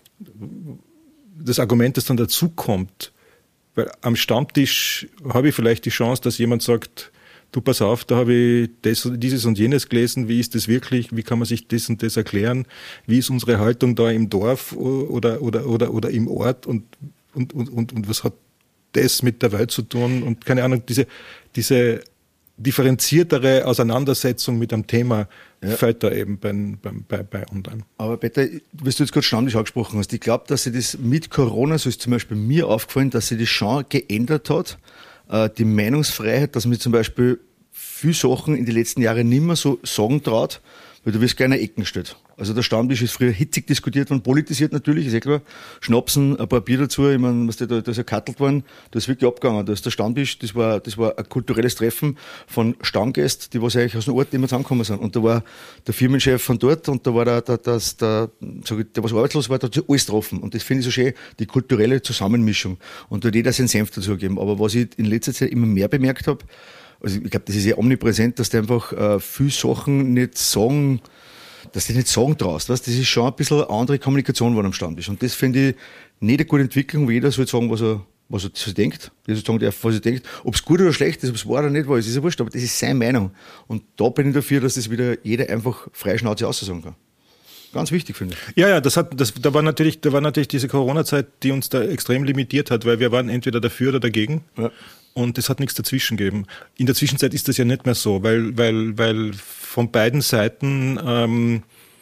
das Argument, das dann dazu kommt. Weil am Stammtisch habe ich vielleicht die Chance, dass jemand sagt, du pass auf, da habe ich das, dieses und jenes gelesen, wie ist das wirklich, wie kann man sich das und das erklären, wie ist unsere Haltung da im Dorf oder, oder, oder, oder im Ort und, und, und, und, und was hat das mit der Welt zu tun und keine Ahnung, diese, diese differenziertere Auseinandersetzung mit einem Thema ja. fällt da eben bei, bei, bei online. Aber Peter, was du jetzt gerade Stammtisch angesprochen hast, ich glaube, dass sich das mit Corona, so ist zum Beispiel mir aufgefallen, dass sich das schon geändert hat, äh, die Meinungsfreiheit, dass man zum Beispiel viele Sachen in den letzten Jahren nicht mehr so sagen traut, weil du wirst gerne in Ecken gestellt. Also der Stammtisch ist früher hitzig diskutiert worden, politisiert natürlich, ist eh klar. Schnapsen, ein paar Bier dazu, ich meine, was da, da ist ja kattelt worden, da ist wirklich abgegangen. Da ist der Stammtisch, das war, das war ein kulturelles Treffen von Stammgästen, die was eigentlich aus dem Ort immer zusammengekommen sind. Und da war der Firmenchef von dort und da war der, der, der, der, der, der was arbeitslos war, da hat sich alles getroffen. Und das finde ich so schön, die kulturelle Zusammenmischung. Und da hat jeder seinen Senf dazu gegeben. Aber was ich in letzter Zeit immer mehr bemerkt habe, also ich glaube, das ist ja omnipräsent, dass die einfach äh, viele Sachen nicht sagen, dass die nicht sagen traust, weißt, das ist schon ein bisschen eine andere Kommunikation geworden am Stammtisch. Und das finde ich nicht eine gute Entwicklung, wo jeder soll sagen, was er, was er so denkt. Jeder soll sagen darf, was er denkt. Ob es gut oder schlecht ist, ob es wahr oder nicht wahr ist, ist ja wurscht, aber das ist seine Meinung. Und da bin ich dafür, dass das wieder jeder einfach frei Schnauze aussagen kann. Ganz wichtig, finde ich. Ja, ja, das hat, das, da war natürlich, da war natürlich diese Corona-Zeit, die uns da extrem limitiert hat, weil wir waren entweder dafür oder dagegen. Ja. Und es hat nichts dazwischen gegeben. In der Zwischenzeit ist das ja nicht mehr so, weil, weil, weil von beiden Seiten ähm,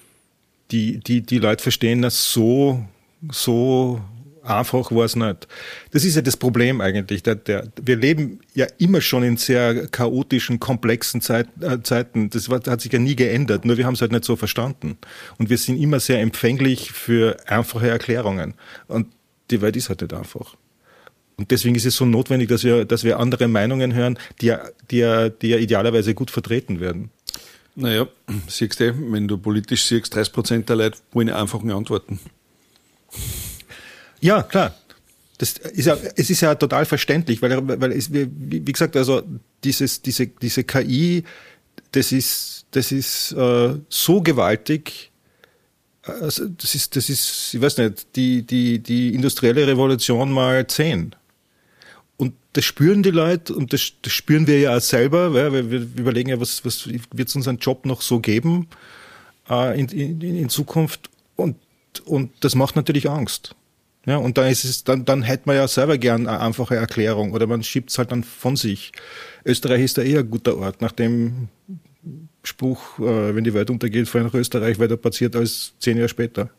die, die, die Leute verstehen, dass so, so einfach war es nicht. Das ist ja das Problem eigentlich. Der, der, wir leben ja immer schon in sehr chaotischen, komplexen Zeit, äh, Zeiten. Das war, hat sich ja nie geändert, nur wir haben es halt nicht so verstanden. Und wir sind immer sehr empfänglich für einfache Erklärungen. Und die Welt ist halt nicht einfach. Und deswegen ist es so notwendig, dass wir, dass wir andere Meinungen hören, die ja, die ja, die ja idealerweise gut vertreten werden. Naja, siehst du, wenn du politisch siehst, dreißig Prozent der Leute wollen einfache Antworten. Ja, klar. Das ist ja, es ist ja total verständlich, weil, weil es, wie, wie gesagt, also dieses, diese, diese K I, das ist, das ist äh, so gewaltig. Also das ist, das ist, ich weiß nicht, die, die, die industrielle Revolution mal zehn. Und das spüren die Leute und das, das spüren wir ja auch selber, weil wir überlegen ja, was, was wird es unseren Job noch so geben äh, in, in, in Zukunft und, und das macht natürlich Angst. Ja, und dann ist es, dann, dann hätte man ja selber gern eine einfache Erklärung oder man schiebt es halt dann von sich. Österreich ist da eher ein guter Ort, nach dem Spruch, äh, wenn die Welt untergeht, fahr nach Österreich, weiter passiert als zehn Jahre später.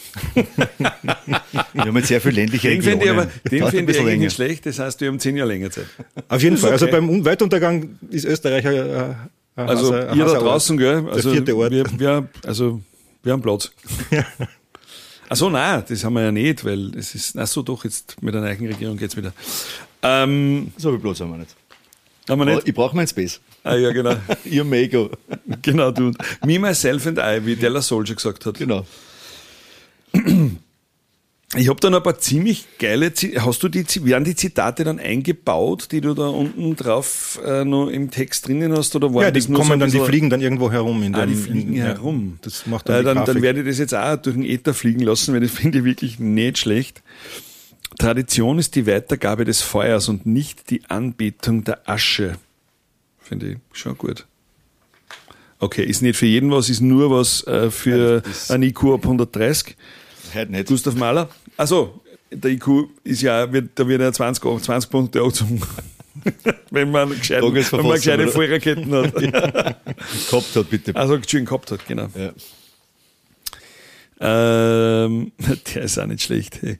Wir haben jetzt sehr viel ländliche den Regionen. Find ich aber, den finde ich eigentlich länger. nicht schlecht, das heißt, wir haben zehn Jahre länger Zeit. Auf jeden Fall, okay. Also beim Weltuntergang ist Österreich ein, ein Also Hase, ein ihr da Haserort. draußen, gell? Also der vierte Ort. Wir, wir, also wir haben Platz. Ja. Ach so, nein, das haben wir ja nicht, weil es ist, ach so, doch, jetzt mit der neuen Regierung geht's wieder. Ähm, So viel Platz haben wir nicht. haben wir Aber nicht? ich brauche meinen Space. Ah ja, genau. Ihr Mego. Genau, du. Me, myself and I, wie Della Soul schon gesagt hat. Genau. Ich habe da noch ein paar ziemlich geile, Zi- hast du die, werden die Zitate dann eingebaut, die du da unten drauf äh, noch im Text drinnen hast, oder waren Ja, die das nur kommen so ein dann, die bisschen- fliegen dann irgendwo herum. In Ah, dem, die fliegen in, herum. Ja, das macht dann Äh, die dann, dann Grafik. werde ich das jetzt auch durch den Äther fliegen lassen, weil das finde ich wirklich nicht schlecht. Tradition ist die Weitergabe des Feuers und nicht die Anbetung der Asche. Finde ich schon gut. Okay, ist nicht für jeden was, ist nur was äh, für das- ein I Q ab hundertdreißig. Heute nicht. Gustav Mahler. Also der I Q ist ja, wird, da wird ja zwanzig, zwanzig Punkte angezogen. wenn man gescheite, wenn man Tagesverfassung, gescheite oder? Vollraketen hat. Gehabt hat, bitte. Also schön gehabt hat, genau. Ja. Ähm, der ist auch nicht schlecht. Hey.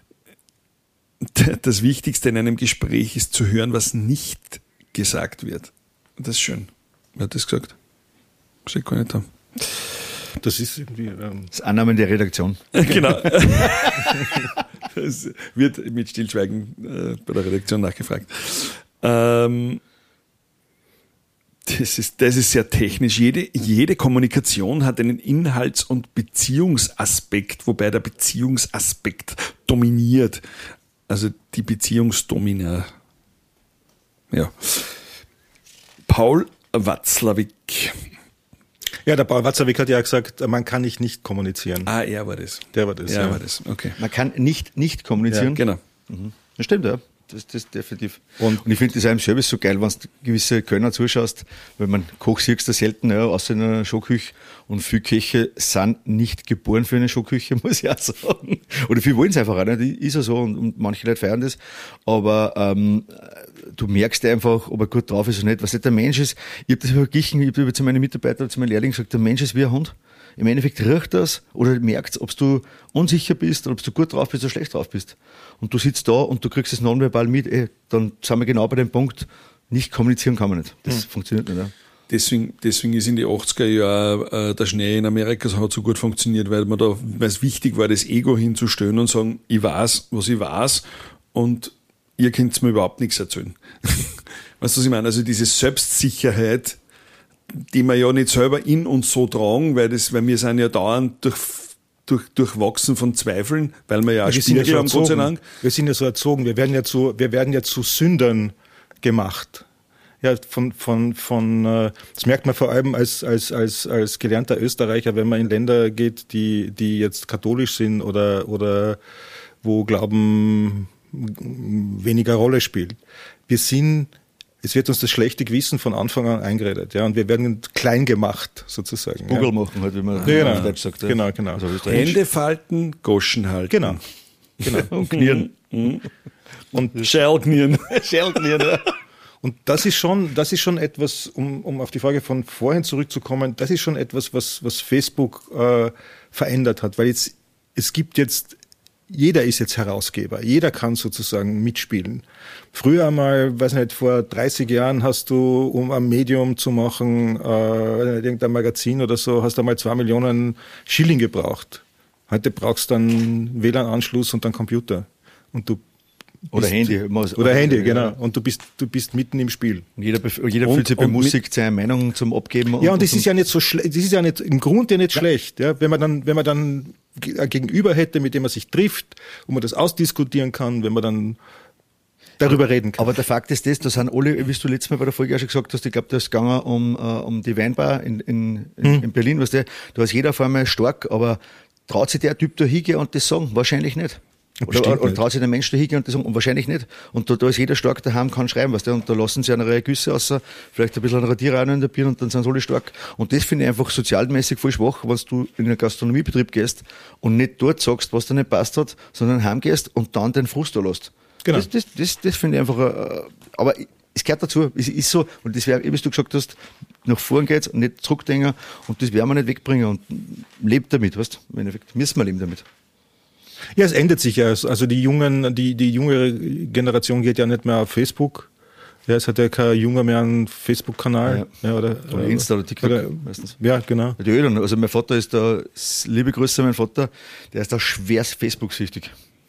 Das Wichtigste in einem Gespräch ist zu hören, was nicht gesagt wird. Das ist schön. Wer hat das gesagt? Das ich gar nicht haben. Das ist irgendwie... Ähm, Das Annahmen der Redaktion. Genau. Es wird mit Stillschweigen äh, bei der Redaktion nachgefragt. Ähm, das ist, das ist sehr technisch. Jede, jede Kommunikation hat einen Inhalts- und Beziehungsaspekt, wobei der Beziehungsaspekt dominiert. Also die Beziehungsdomina. Ja. Paul Watzlawick. Ja, der Paul Watzlawick hat ja gesagt, man kann nicht nicht kommunizieren. Ah, er war das. Der war das, Er ja. war das, okay. Man kann nicht nicht kommunizieren. Genau. Das stimmt, ja. Das, das definitiv. Und- Und, ich finde das auch im Service so geil, wenn du gewisse Kölner zuschaust, weil man Koch siehst du selten, ja, außer in einer Showküche. Und viele Köche sind nicht geboren für eine Showküche, muss ich auch sagen. Oder viele wollen es einfach auch nicht, ist ja so, und, und manche Leute feiern das. Aber ähm, du merkst einfach, ob er gut drauf ist oder nicht. Was nicht der Mensch ist, ich habe das verglichen, ich habe zu meinen Mitarbeitern, zu meinen Lehrlingen gesagt, der Mensch ist wie ein Hund. Im Endeffekt riecht das oder merkt, ob du unsicher bist oder ob du gut drauf bist oder schlecht drauf bist. Und du sitzt da und du kriegst das nonverbal mit, ey, dann sind wir genau bei dem Punkt, nicht kommunizieren kann man nicht. Das Hm. funktioniert nicht. Ja. Deswegen, deswegen ist in die achtziger Jahren äh, der Schnee in Amerika so, hat so gut funktioniert, weil man da, weil es wichtig war, das Ego hinzustellen und sagen, ich weiß, was ich weiß und ihr könnt mir überhaupt nichts erzählen. Weißt du, was ich meine? Also diese Selbstsicherheit, die wir ja nicht selber in uns so tragen, weil das, weil wir sind ja dauernd durch, durch, durchwachsen von Zweifeln, weil wir ja auch Wir sind ja Spiegel so haben, Gott sei erzogen. Dank. Wir sind ja so erzogen. Wir werden ja zu, wir werden ja zu Sündern gemacht. Ja, von, von, von, äh, das merkt man vor allem als, als, als, als gelernter Österreicher, wenn man in Länder geht, die, die jetzt katholisch sind oder, oder wo Glauben weniger Rolle spielt. Wir sind, es wird uns das schlechte Gewissen von Anfang an eingeredet, ja, und wir werden klein gemacht, sozusagen. Google ja. machen halt, wie man Genau, auf Deutsch sagt. Ja. genau, genau. Also Österreichisch. Hände falten, Goschen halten. Genau, genau. Und Knieren. Und Schellknien. Schelknieren, ja. Und das ist schon, das ist schon etwas, um, um auf die Frage von vorhin zurückzukommen, das ist schon etwas, was, was Facebook äh, verändert hat, weil jetzt, es gibt jetzt, jeder ist jetzt Herausgeber, jeder kann sozusagen mitspielen. Früher einmal, weiß nicht, vor dreißig Jahren hast du, um ein Medium zu machen, äh, irgendein Magazin oder so, hast du einmal zwei Millionen Schilling gebraucht. Heute brauchst du dann W L A N-Anschluss und dann Computer. Und du Oder bist- Handy. Oder Handy, ja. genau. Und du bist, du bist mitten im Spiel. Und jeder, bef- jeder Und- fühlt sich und bemussigt, seine Meinung zum Abgeben. Ja, und das ist ja nicht so schlecht, das ist ja nicht, im Grund ja nicht schlecht, ja. Wenn man dann, wenn man dann ge- ein Gegenüber hätte, mit dem man sich trifft, wo man das ausdiskutieren kann, wenn man dann darüber reden kann. Aber der Fakt ist das, da sind alle, wie du letztes Mal bei der Folge auch schon gesagt hast, ich glaube, da ist gegangen um, äh, um die Weinbar in, in, in, Hm. in Berlin, weißt du, da ist jeder auf einmal stark, aber traut sich der Typ da hingehen und das sagen? Wahrscheinlich nicht. Oder, Bestimmt oder, oder nicht. traut sich der Mensch da hingehen und das sagen? Und wahrscheinlich nicht. Und da, da ist jeder stark daheim, kann schreiben, weißt du, und da lassen sie eine Reihe Güsse außer, vielleicht ein bisschen Radierer auch noch in der Bier und dann sind sie alle stark. Und das finde ich einfach sozialmäßig voll schwach, wenn du in einen Gastronomiebetrieb gehst und nicht dort sagst, was dir nicht passt hat, sondern heimgehst und dann den Frust da lässt. Genau. Das, das, das, das finde ich einfach, äh, aber es gehört dazu, es ist so, und das wäre, wie du gesagt hast, nach vorn geht's und nicht zurückdenken und das werden wir nicht wegbringen und lebt damit, weißt du, im Endeffekt müssen wir leben damit. Ja, es ändert sich ja. Also die jungen, die, die jüngere Generation geht ja nicht mehr auf Facebook. Ja, es hat ja kein Junger mehr einen Facebook-Kanal. Ja. Ja, oder, Oder Insta oder TikTok Oder, meistens. ja, genau. Die Eltern, also mein Vater ist da, liebe Grüße an meinen Vater, der ist da schwer Facebook-süchtig.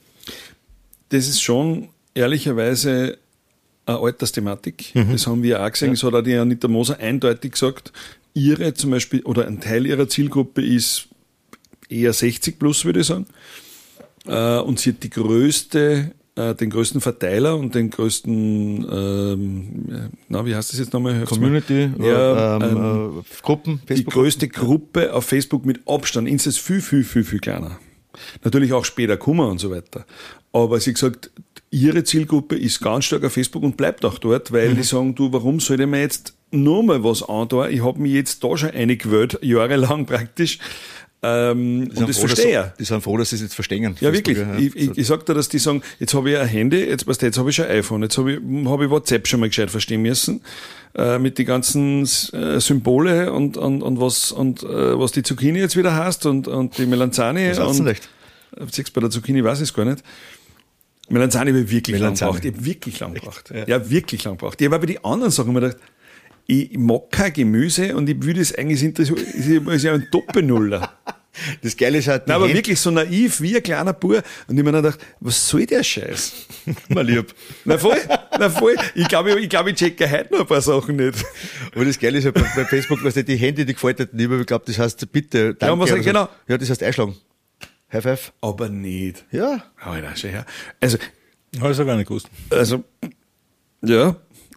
Das ist schon ehrlicherweise eine Altersthematik. Das haben wir auch gesehen. Das hat auch die Anita Moser eindeutig gesagt. Ihre zum Beispiel, oder ein Teil ihrer Zielgruppe ist eher sechzig plus, würde ich sagen. Äh, Und sie hat die größte, äh, den größten Verteiler und den größten, ähm, na, wie heißt das jetzt nochmal? Helft's mir? Community, Ja, ähm, ähm, äh, Gruppen, die Facebook. größte Gruppe auf Facebook mit Abstand. Insta ist viel, viel, viel, viel kleiner. Natürlich auch später Kummer und so weiter. Aber sie hat gesagt, ihre Zielgruppe ist ganz stark auf Facebook und bleibt auch dort, weil Mhm. die sagen, du, warum soll ich mir jetzt nur mal was antun? Ich habe mich jetzt da schon eingewählt, jahrelang praktisch. Ähm, Die und sind das froh, dass verstehe sie- ich. Die sind froh, dass sie es jetzt verstehen. Ja, Facebook, wirklich. ja. Ich, ich, ich sag dir, dass die sagen, jetzt habe ich ein Handy, jetzt, weißt du, jetzt habe ich schon ein iPhone, jetzt habe ich, hab ich WhatsApp schon mal gescheit verstehen müssen, äh, mit die ganzen äh, Symbole und, und, und was, und, äh, was die Zucchini jetzt wieder heißt und, und die Melanzani. Was hat's denn und, recht? Siehst du, bei der Zucchini weiß ich es gar nicht. Melanzani habe ich wirklich Melanzani. lang gebraucht. Ich habe wirklich lang gebraucht. Ja. Ja. wirklich lang gebraucht. Ich habe bei den anderen Sachen immer gedacht, ich mag kein Gemüse und ich würde es eigentlich interessieren, ist ja ein Doppelnuller. Das Geile ist halt, die Nein, aber Hände- wirklich so naiv wie ein kleiner Bub. Und ich mir dann gedacht, was soll der Scheiß? Mal lieb. Na voll, na voll. Ich glaube, ich, glaub, ich checke heute noch ein paar Sachen nicht. Aber das Geile ist halt bei, bei Facebook, was die Hände, die gefalteten, ich glaube, das heißt bitte, danke. Ja, was- oder so. genau. Ja, das heißt einschlagen. High five. Aber nicht. Ja. Alter, schau her. Also, Habe ich gar nicht gewusst. also, ja,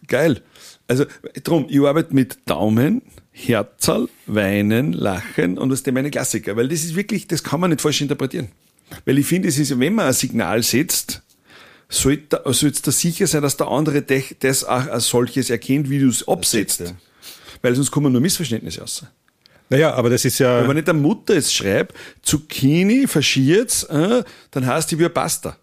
Geil. Also drum, ich arbeite mit Daumen, Herzerl, Weinen, Lachen und was dem meine Klassiker. Weil das ist wirklich, das kann man nicht falsch interpretieren. Weil ich finde, es ist, wenn man ein Signal setzt, sollte es da sicher sein, dass der andere das auch als solches erkennt, wie du es absetzt. Ja. Weil sonst kommen nur Missverständnisse raus. Naja, aber das ist ja... Wenn ich der Mutter jetzt schreibe, Zucchini verschiert's, äh, dann heißt die wie ein Pasta.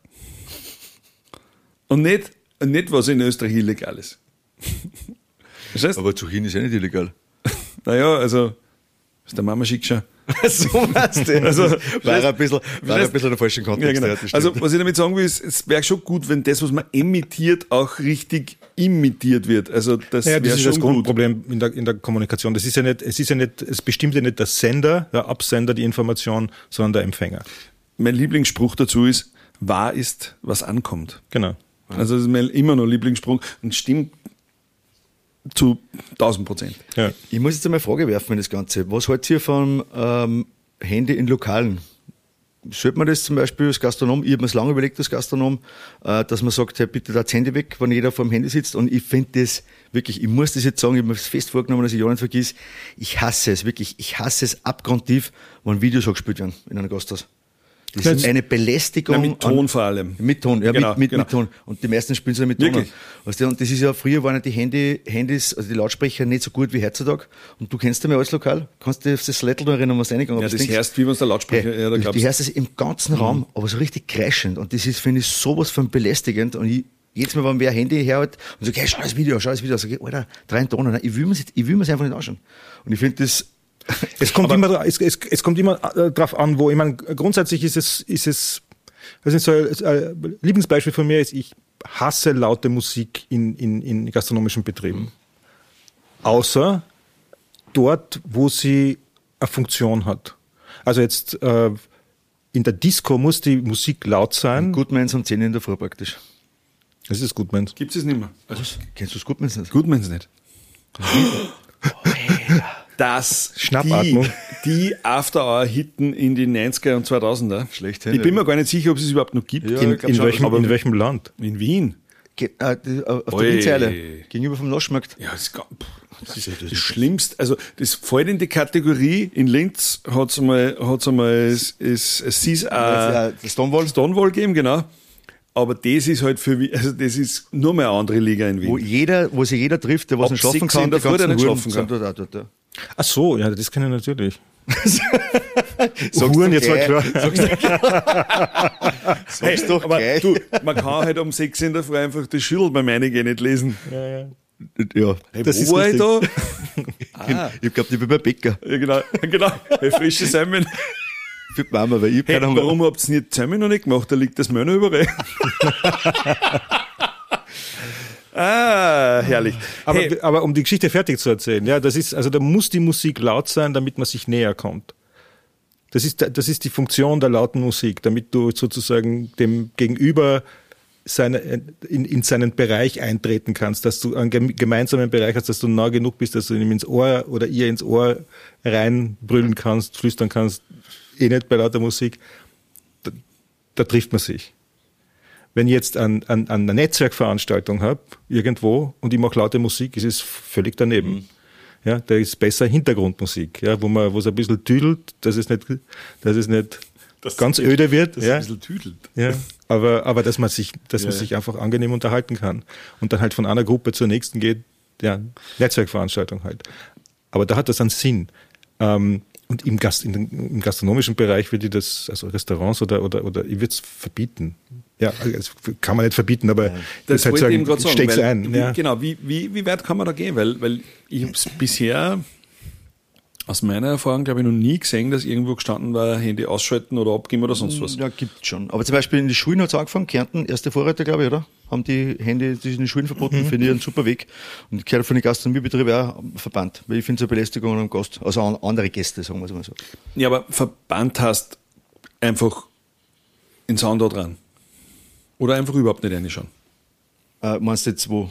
Und nicht, nicht was in Österreich illegal ist. Verstehst? Aber Zucchini ist ja nicht illegal. Naja, also, was der Mama schickt schon. So weißt du. Also, war ein bisschen, war ein bisschen der falsche Kontext. Ja, genau. Ja, also, was ich damit sagen will, ist, es wäre schon gut, wenn das, was man emittiert, auch richtig imitiert wird. Also, das ja, das wäre ist schon das gut. Grundproblem in der, in der Kommunikation. Das ist ja nicht, es ist ja nicht, es bestimmt ja nicht der Sender, der Absender die Information, sondern der Empfänger. Mein Lieblingsspruch dazu ist, wahr ist, was ankommt. Genau. Also, das ist mein immer noch Lieblingsspruch und stimmt zu tausend Prozent. Ja. Ich muss jetzt einmal eine Frage werfen in das Ganze. Was haltet ihr vom ähm, Handy in Lokalen? Sollte man das zum Beispiel als Gastronom, ich habe mir es lange überlegt als Gastronom, äh, dass man sagt, hey, bitte das Handy weg, wenn jeder vor dem Handy sitzt. Und ich finde das wirklich, ich muss das jetzt sagen, ich habe mir das fest vorgenommen, dass ich ja nicht vergiss, ich hasse es wirklich, ich hasse es abgrundtief, wenn Videos angespielt werden in einem Gasthaus. Das ist eine Belästigung. Na, mit Ton an, vor allem. Mit Ton, ja, genau, mit, mit, genau. mit Ton. Und die meisten spielen so mit Ton. Wirklich? Weißt du, und das ist ja, früher waren ja die Handy, Handys, also die Lautsprecher nicht so gut wie heutzutage. Und du kennst ja mal alles lokal. Kannst du dir auf das Slettel noch erinnern, was reingegangen Ja, ist? das hörst, wie man es der Lautsprecher, Hey, ja, da du, glaubst du hörst es im ganzen mhm. Raum, aber so richtig kreischend. Und das ist, finde ich, sowas von belästigend. Und ich, jedes Mal, wenn wer ein Handy herhält und sagt, hey, schau das Video, schau das Video, sag ich, Alter, drei Ton. Nein, ich will mir es einfach nicht anschauen. Und ich finde das, Es kommt immer, es, es, es kommt immer drauf an, wo, ich meine, grundsätzlich ist es, ist es, also so ein Lieblingsbeispiel von mir ist, ich hasse laute Musik in, in, in gastronomischen Betrieben. Außer dort, wo sie eine Funktion hat. Also jetzt, äh, in der Disco muss die Musik laut sein. Goodmans um zehn in der Früh praktisch. Das ist Goodmans. Gibt es nicht mehr. Also, Kennst du das Goodmans nicht? Goodmans nicht. Das, Schnappatmung. Die, die After-Hour-Hitten in die neunziger und zweitausender. Schlecht. Ich bin mir gar nicht sicher, ob es es überhaupt noch gibt. Ja, In, ich glaub in, schon, welchem, aber- in welchem Land? In Wien. Ge äh, die, äh, auf Oi. der Windseile, gegenüber vom Naschmarkt. Ja, das ist, gar- pff, das ist das Schlimmste. Also, das fällt in die Kategorie. In Linz hat es einmal, hat's einmal es, es, es ist, äh, Ja, das Stonewall, Stonewall gegeben, genau. Aber das ist halt für, Wien- also das ist nur mehr eine andere Liga in wo Wien. jeder, wo sich jeder trifft, der was Ab nicht schlafen sechs kann, in der die Früh, der ganzen nicht Huren schlafen sind kann. dort, dort, dort. Ach so, ja, das kann ich natürlich. Sag's Huren, doch jetzt war gleich. klar. Sag's doch Aber gleich. du, man kann halt um sechs in der Früh einfach das Schüttel bei meinen nicht lesen. Ja, ja. Ja, Hey, Das wo ist war ich da? ah. ich glaube, ich bin bei Bäcker. Ja, genau, genau. Hey, frische Semmeln. Für die Mama, weil ich hab Hey, keine Hunger. warum habt ihr nicht die Semmeln noch nicht gemacht? Da liegt das Mehl noch überall. Ah, herrlich. Aber, Hey, aber um die Geschichte fertig zu erzählen, ja, das ist, also da muss die Musik laut sein, damit man sich näher kommt. Das ist, das ist die Funktion der lauten Musik, damit du sozusagen dem Gegenüber seine, in, in seinen Bereich eintreten kannst, dass du einen gem- gemeinsamen Bereich hast, dass du nah genug bist, dass du ihm ins Ohr oder ihr ins Ohr reinbrüllen kannst, flüstern kannst, eh nicht bei lauter Musik. Da, da trifft man sich. Wenn ich jetzt an, an, an eine Netzwerkveranstaltung habe, irgendwo, und ich mache laute Musik, ist es völlig daneben. Mhm. Ja, da ist besser Hintergrundmusik, ja, wo man, wo es ein bisschen tüdelt, dass es nicht, dass es nicht Das- ganz öde wird, das ja, ein bisschen tüdelt. ja, aber, aber dass man sich, dass Ja, man ja. sich einfach angenehm unterhalten kann und dann halt von einer Gruppe zur nächsten geht, ja, Netzwerkveranstaltung halt. Aber da hat das einen Sinn. Ähm, und im, Gast, in den, im gastronomischen Bereich würde ich das, also Restaurants oder, oder, oder ich würde es verbieten. Ja, das kann man nicht verbieten, aber Das ist halt wollte ich eben sagen, gerade sagen. steck's weil, ein. wie, Ja. Genau, wie, wie, wie weit kann man da gehen? Weil, weil ich habe es bisher aus meiner Erfahrung, glaube ich, noch nie gesehen, dass irgendwo gestanden war, Handy ausschalten oder abgeben oder sonst was. Ja, gibt's schon. Aber zum Beispiel in den Schulen hat's angefangen, Kärnten, erste Vorreiter, glaube ich, oder? Haben die Handy, die sind in den Schulen verboten, Mhm. finde ich einen super Weg. Und ich gehöre von den Gastronomiebetrieben auch verbannt, weil ich finde es eine Belästigung am Gast. Also an andere Gäste, sagen wir es mal so. Ja, aber verbannt hast einfach in Sound da dran. Oder einfach überhaupt nicht reinschauen. Äh, meinst du jetzt wo?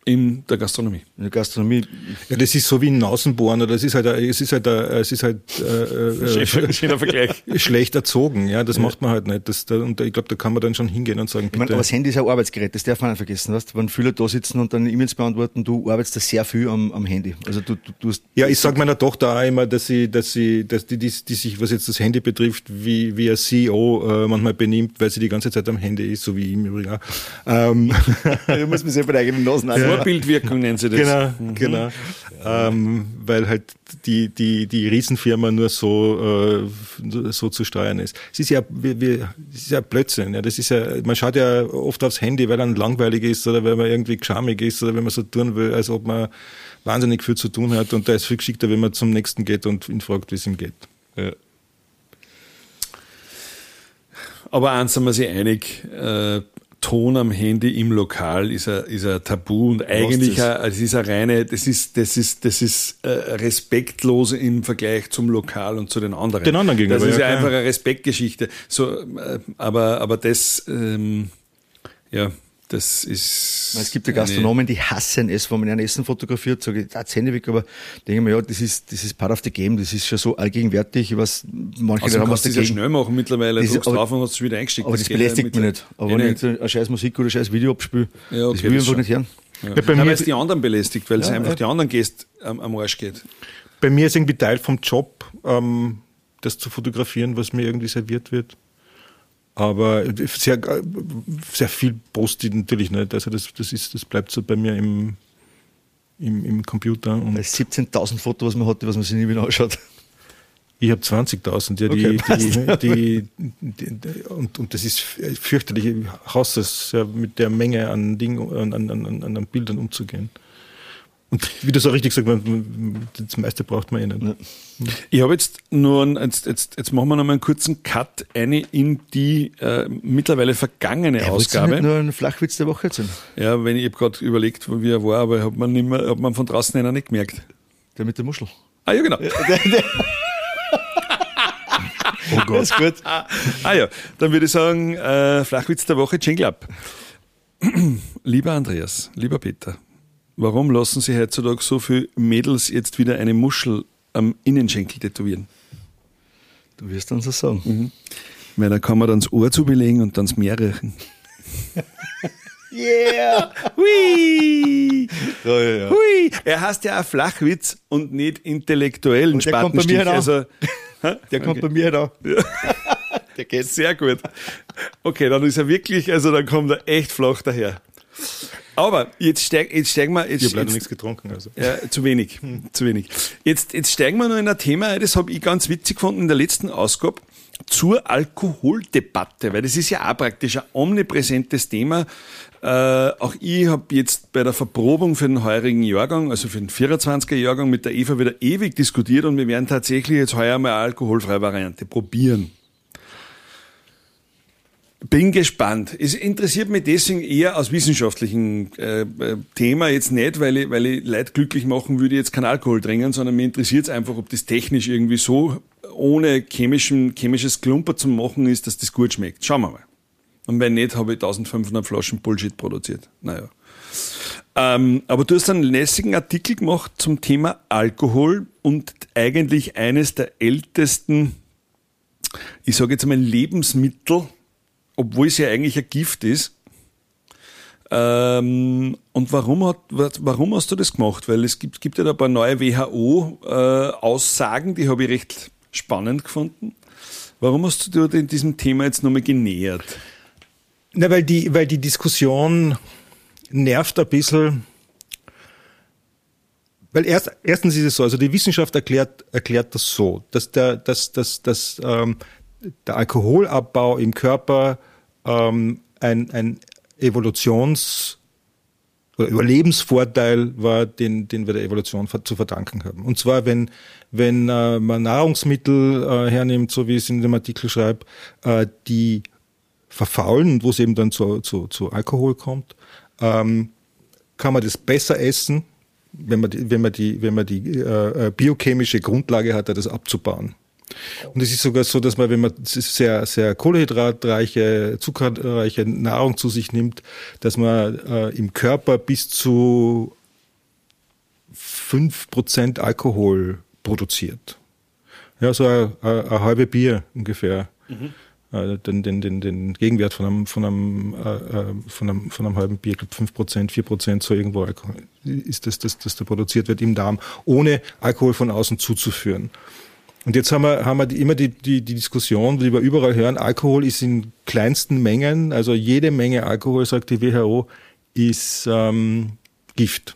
In der Gastronomie. In der Gastronomie. Ja, das ist so wie ein Nasenbohren, oder es ist halt, es ist halt, es ist halt äh, Schöner, schöner Vergleich. schlecht erzogen. Ja, das ja. macht man halt nicht. Das, da, und ich glaube, da kann man dann schon hingehen und sagen, bitte. Ich meine, aber das Handy ist ein Arbeitsgerät, das darf man nicht vergessen. Weißt? Wenn viele da sitzen und dann E-Mails beantworten, du arbeitest da sehr viel am, am Handy. Also du, du, du hast ja, ich sage meiner Tochter auch immer, dass sie, dass sie, dass die, die, die sich, was jetzt das Handy betrifft, wie, wie ein C E O äh, manchmal benimmt, weil sie die ganze Zeit am Handy ist, so wie ich im Übrigen auch. Ähm, du musst mich selber bei der eigenen Nase ja. Vorbildwirkung nennen sie das. Genau, mhm. genau. Ja. Ähm, weil halt die, die, die Riesenfirma nur so, äh, so zu steuern ist. Es ist ja, wir, wir, es ist ja Blödsinn. Ja. Das ist ja, man schaut ja oft aufs Handy, weil dann langweilig ist oder weil man irgendwie geschamig ist oder wenn man so tun will, als ob man wahnsinnig viel zu tun hat. Und da ist viel geschickter, wenn man zum nächsten geht und ihn fragt, wie es ihm geht. Ja. Aber eins sind wir sich einig, äh, Ton am Handy im Lokal ist ein, ist ein Tabu und eigentlich ein, also ist eine reine, das ist, das ist, das ist äh, respektlos im Vergleich zum Lokal und zu den anderen. Den anderen gegenüber. Das ist ja, ja einfach eine Respektgeschichte. So, äh, aber, aber das, ähm, ja, das ist. Es gibt ja Gastronomen, die hassen es, wenn man ein Essen fotografiert, sage ich, das Handy weg, aber denke ich mir, ja, das ist, das ist part of the game, das ist schon so allgegenwärtig, was manche also haben was das ja schnell machen mittlerweile, das drückst aber, drauf und hast es wieder eingesteckt. Aber das, das belästigt mich nicht. Aber wenn ich eine scheiß Musik oder ein scheiß Video abspiele, ja, okay, das will ich einfach nicht hören. Ja. Ja, bei mir weil es die anderen belästigt, weil ja, es einfach ja. die anderen Gäste am, am Arsch geht. Bei mir ist irgendwie Teil vom Job, ähm, das zu fotografieren, was mir irgendwie serviert wird. Aber sehr, sehr viel poste ich natürlich nicht. Also das, das, ist, das bleibt so bei mir im, im, im Computer. Und siebzehntausend Fotos, was man hatte, was man sich nie wieder anschaut. Ich habe zwanzigtausend, ja, die, okay, die, die, die, die, und, und das ist fürchterlich. Ich hasse es, ja, mit der Menge an Dingen, an, an, an, an Bildern umzugehen. Und wie du so richtig sagst, das meiste braucht man eh nicht. Ich habe jetzt nur, einen, jetzt, jetzt, jetzt machen wir noch mal einen kurzen Cut eine in die äh, mittlerweile vergangene ja, Ausgabe. Nicht nur ein Flachwitz der Woche erzählen? Ja, wenn ich habe gerade überlegt, wie er war, aber hat man, nicht mehr, hat man von draußen einer nicht gemerkt. Der mit der Muschel. Ah ja, genau. Der, der oh Gott. Das ist gut. Ah ja, dann würde ich sagen, äh, Flachwitz der Woche, Jingle ab. Lieber Andreas, lieber Peter, warum lassen Sie heutzutage so viele Mädels jetzt wieder eine Muschel am Innenschenkel tätowieren? Du wirst dann so sagen. Mhm. Weil da kann man dann das Ohr zubelegen und dann das Meer riechen. Yeah! Hui! Ja, ja, ja. Hui! Er heißt ja auch Flachwitz und nicht intellektuellen und der kommt bei mir also, Der okay. kommt bei mir da. Ja. Der geht sehr gut. Okay, dann ist er wirklich, also dann kommt er echt flach daher. Aber jetzt, steig, jetzt steigen wir. Jetzt, ich habe leider jetzt, nichts getrunken. Also. Ja, zu wenig. Hm. Zu wenig. Jetzt, jetzt steigen wir noch in ein Thema, das habe ich ganz witzig gefunden in der letzten Ausgabe, zur Alkoholdebatte, weil das ist ja auch praktisch ein omnipräsentes Thema. Äh, auch ich habe jetzt bei der Verprobung für den heurigen Jahrgang, also für den vierundzwanziger Jahrgang mit der Eva wieder ewig diskutiert und wir werden tatsächlich jetzt heuer mal eine alkoholfreie Variante probieren. Bin gespannt. Es interessiert mich deswegen eher aus wissenschaftlichen äh, Thema jetzt nicht, weil ich, weil ich Leute glücklich machen würde, jetzt keinen Alkohol trinken, sondern mir interessiert es einfach, ob das technisch irgendwie so ohne chemischen, chemisches Klumper zu machen ist, dass das gut schmeckt. Schauen wir mal. Und wenn nicht, habe ich eintausendfünfhundert Flaschen Bullshit produziert. Naja. Ähm, aber du hast einen lässigen Artikel gemacht zum Thema Alkohol und eigentlich eines der ältesten, ich sage jetzt einmal Lebensmittel, obwohl es ja eigentlich ein Gift ist. Ähm, und warum, hat, warum hast du das gemacht? Weil es gibt, gibt ja da ein paar neue W H O-Aussagen, die habe ich recht spannend gefunden. Warum hast du dir in diesem Thema jetzt nochmal genähert? Na, weil die, weil die Diskussion nervt ein bisschen. Weil erst, erstens ist es so, also die Wissenschaft erklärt, erklärt das so, dass der, dass, dass, dass, ähm, der Alkoholabbau im Körper ähm, ein, ein Evolutions- oder Überlebensvorteil war, den, den wir der Evolution zu verdanken haben. Und zwar, wenn, wenn äh, man Nahrungsmittel äh, hernimmt, so wie es in dem Artikel schreibt, äh, die verfaulen und wo es eben dann zu, zu, zu Alkohol kommt, ähm, kann man das besser essen, wenn man die, wenn man die, wenn man die äh, biochemische Grundlage hat, das abzubauen. Und es ist sogar so, dass man, wenn man sehr, sehr kohlenhydratreiche, zuckerreiche Nahrung zu sich nimmt, dass man äh, im Körper bis zu fünf Prozent Alkohol produziert. Ja, so ein, ein, ein halbe Bier ungefähr. Mhm. Äh, den, den, den, den Gegenwert von einem, von einem, äh, von einem, von einem halben Bier, ich glaube fünf Prozent, vier Prozent, so irgendwo Alkohol ist das, das, das da produziert wird im Darm, ohne Alkohol von außen zuzuführen. Und jetzt haben wir, haben wir die, immer die, die, die Diskussion, die wir überall hören, Alkohol ist in kleinsten Mengen, also jede Menge Alkohol, sagt die W H O, ist ähm, Gift.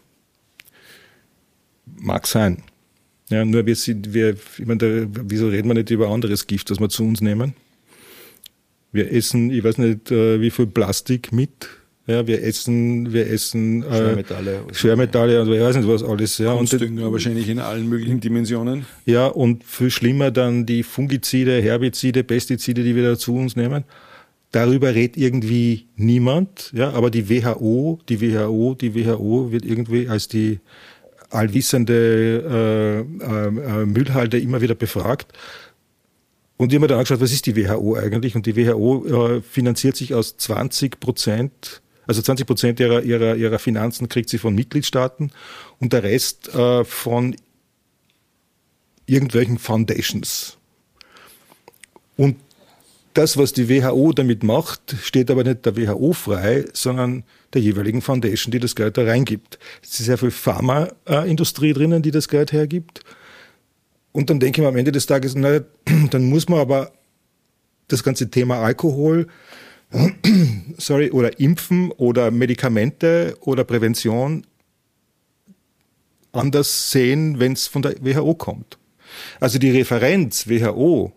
Mag sein. Ja, nur wir sind, wir, ich meine, da, wieso reden wir nicht über anderes Gift, das wir zu uns nehmen? Wir essen, ich weiß nicht, äh, wie viel Plastik mit. Ja, wir essen, wir essen äh, Schwermetalle, Schwermetalle, also ich weiß nicht was alles. Ja, und Dünger wahrscheinlich in allen möglichen Dimensionen. Ja, und viel schlimmer dann die Fungizide, Herbizide, Pestizide, die wir da zu uns nehmen. Darüber redet irgendwie niemand. Ja, aber die W H O, die W H O, die W H O wird irgendwie als die allwissende äh, äh, Müllhalde immer wieder befragt. Und ich habe mir dann angeschaut, was ist die W H O eigentlich? Und die W H O äh, finanziert sich aus zwanzig Prozent, also zwanzig Prozent ihrer, ihrer, ihrer Finanzen kriegt sie von Mitgliedstaaten und der Rest äh, von irgendwelchen Foundations. Und das, was die W H O damit macht, steht aber nicht der W H O frei, sondern der jeweiligen Foundation, die das Geld da reingibt. Es ist sehr viel Pharmaindustrie drinnen, die das Geld hergibt. Und dann denke ich mir am Ende des Tages, na, dann muss man aber das ganze Thema Alkohol, sorry, oder Impfen oder Medikamente oder Prävention anders sehen, wenn es von der W H O kommt. Also die Referenz W H O,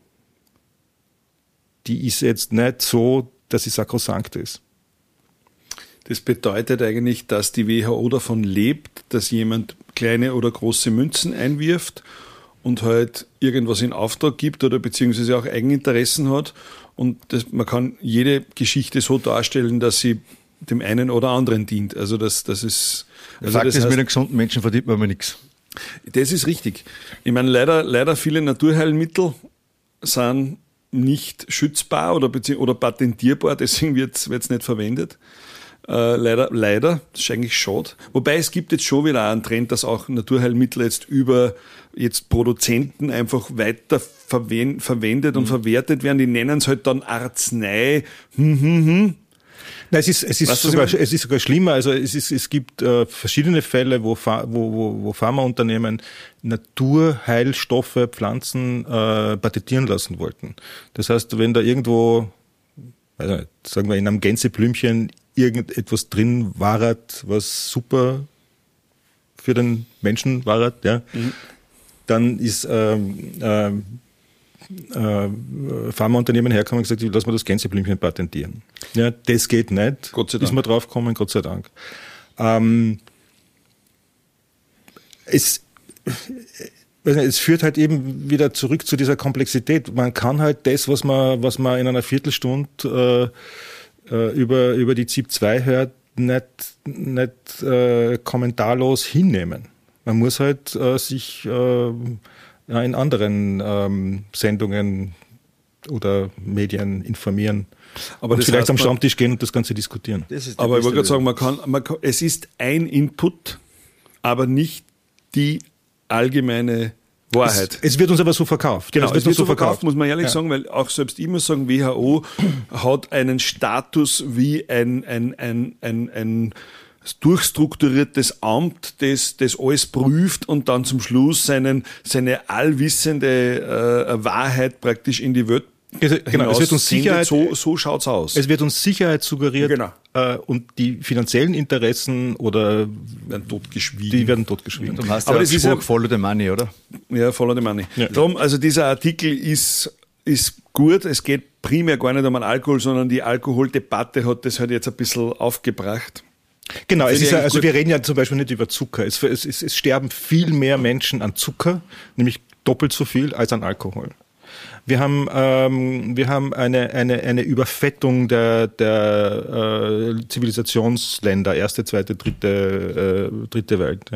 die ist jetzt nicht so, dass sie sakrosankt ist. Das bedeutet eigentlich, dass die W H O davon lebt, dass jemand kleine oder große Münzen einwirft und halt irgendwas in Auftrag gibt oder beziehungsweise auch Eigeninteressen hat. Und das, man kann jede Geschichte so darstellen, dass sie dem einen oder anderen dient. Also das, das ist... Also Fakt das ist, heißt, mit einem gesunden Menschen verdient man aber nichts. Das ist richtig. Ich meine, leider, leider viele Naturheilmittel sind nicht schützbar oder, oder patentierbar, deswegen wird es nicht verwendet. Äh, leider, leider, das ist eigentlich schade. Wobei es gibt jetzt schon wieder einen Trend, dass auch Naturheilmittel jetzt über jetzt Produzenten einfach weiter verwen- verwendet und mhm. verwertet werden. Die nennen es halt dann Arznei. Hm, hm, hm. Nein, es ist, es ist, sogar, es ist sogar schlimmer. Also es, ist, es gibt äh, verschiedene Fälle, wo, wo, wo, wo Pharmaunternehmen Naturheilstoffe, Pflanzen äh, patentieren lassen wollten. Das heißt, wenn da irgendwo, also sagen wir in einem Gänseblümchen, irgendetwas drin war, was super für den Menschen war, ja, mhm. dann ist ähm, ähm, äh, Pharmaunternehmen herkommen und gesagt, lass mal das Gänseblümchen patentieren. Ja, das geht nicht. Gott sei Dank. Ist man drauf gekommen, Gott sei Dank. Ähm, es, es führt halt eben wieder zurück zu dieser Komplexität. Man kann halt das, was man, was man in einer Viertelstunde äh, über, über die Z I P zwei hört, nicht, nicht äh, kommentarlos hinnehmen. Man muss halt äh, sich äh, ja, in anderen ähm, Sendungen oder Medien informieren. Aber und das vielleicht heißt, am Stammtisch gehen und das Ganze diskutieren. Das aber ich wollte gerade sagen, man kann, man kann, es ist ein Input, aber nicht die allgemeine Wahrheit. Es, es wird uns aber so verkauft. Genau, es wird, es wird uns so verkauft, verkauft, muss man ehrlich ja. sagen, weil auch selbst ich muss sagen, W H O hat einen Status wie ein, ein, ein, ein, ein durchstrukturiertes Amt, das, das alles prüft und dann zum Schluss seinen, seine allwissende äh, Wahrheit praktisch in die Welt Genau, es wird uns Sicherheit, so, so schaut's aus. Es wird uns Sicherheit suggeriert, genau. äh, und die finanziellen Interessen oder werden totgeschwiegen. Die werden totgeschwiegen. Du hast aber ja das ist ja Follow the Money, oder? Ja, Follow the Money. Ja. Darum, also dieser Artikel ist, ist gut. Es geht primär gar nicht um den Alkohol, sondern die Alkoholdebatte hat das halt jetzt ein bisschen aufgebracht. Genau, es ist ja, also wir reden ja zum Beispiel nicht über Zucker. Es, es, es, es sterben viel mehr Menschen an Zucker, nämlich doppelt so viel als an Alkohol. Wir haben, ähm, wir haben eine, eine, eine Überfettung der, der äh, Zivilisationsländer, erste, zweite, dritte, äh, dritte Welt. Ja.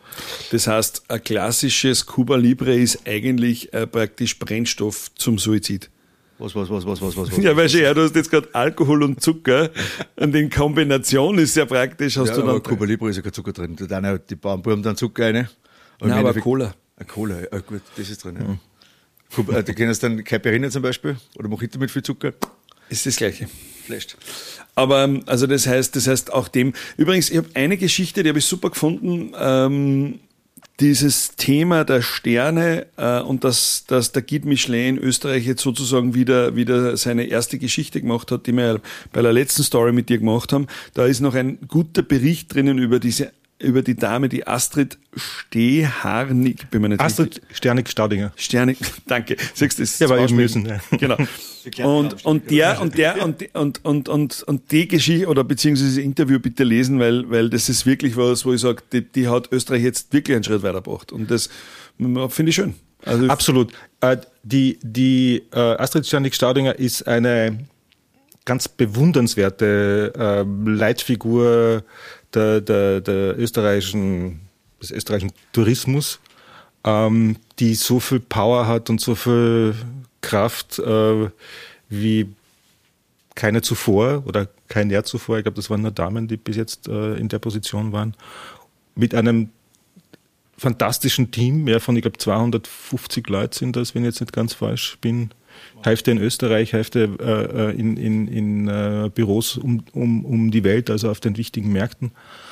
Das heißt, ein klassisches Cuba Libre ist eigentlich äh, praktisch Brennstoff zum Suizid. Was, was, was, was, was, was? was? Ja, weißt du, ja, du hast jetzt gerade Alkohol und Zucker und in Kombination ist ja praktisch, hast ja, du dann... aber Cuba Libre ist ja kein Zucker drin. Da dann, die Bauern dann Zucker rein. Nein, aber Cola. Eine Cola, ja gut, das ist drin, ja. Mhm. Cuba, die kennen es dann Caipirinha zum Beispiel oder Mojito mit viel Zucker. Ist das Gleiche. Flasht. Aber, also das heißt, das heißt auch dem... Übrigens, ich habe eine Geschichte, die habe ich super gefunden, ähm, dieses Thema der Sterne äh, und dass, dass der Guide Michelin in Österreich jetzt sozusagen wieder, wieder seine erste Geschichte gemacht hat, die wir ja bei der letzten Story mit dir gemacht haben. Da ist noch ein guter Bericht drinnen über diese, über die Dame, die Astrid Steharnik, bin mir nicht Astrid Sternig-Staudinger. Sternig, danke. Siehst du, das ja, weil wir müssen. Ja. Genau. Und, und der, und der, und, und, und, und, und die Geschichte, oder beziehungsweise das Interview bitte lesen, weil, weil das ist wirklich was, wo ich sage, die, die hat Österreich jetzt wirklich einen Schritt weitergebracht. Und das finde ich schön. Also absolut. Äh, die, die äh, Astrid Sternig-Staudinger ist eine ganz bewundernswerte äh, Leitfigur der, der, der österreichischen, des österreichischen Tourismus, ähm, die so viel Power hat und so viel Kraft äh, wie keine zuvor oder kein Jahr zuvor. Ich glaube, das waren nur Damen, die bis jetzt äh, in der Position waren. Mit einem fantastischen Team, ja, von, ich glaube, zweihundertfünfzig Leute sind das, wenn ich jetzt nicht ganz falsch bin. Hälfte in Österreich, Hälfte äh, in, in, in äh, Büros um, um, um die Welt, also auf den wichtigen Märkten.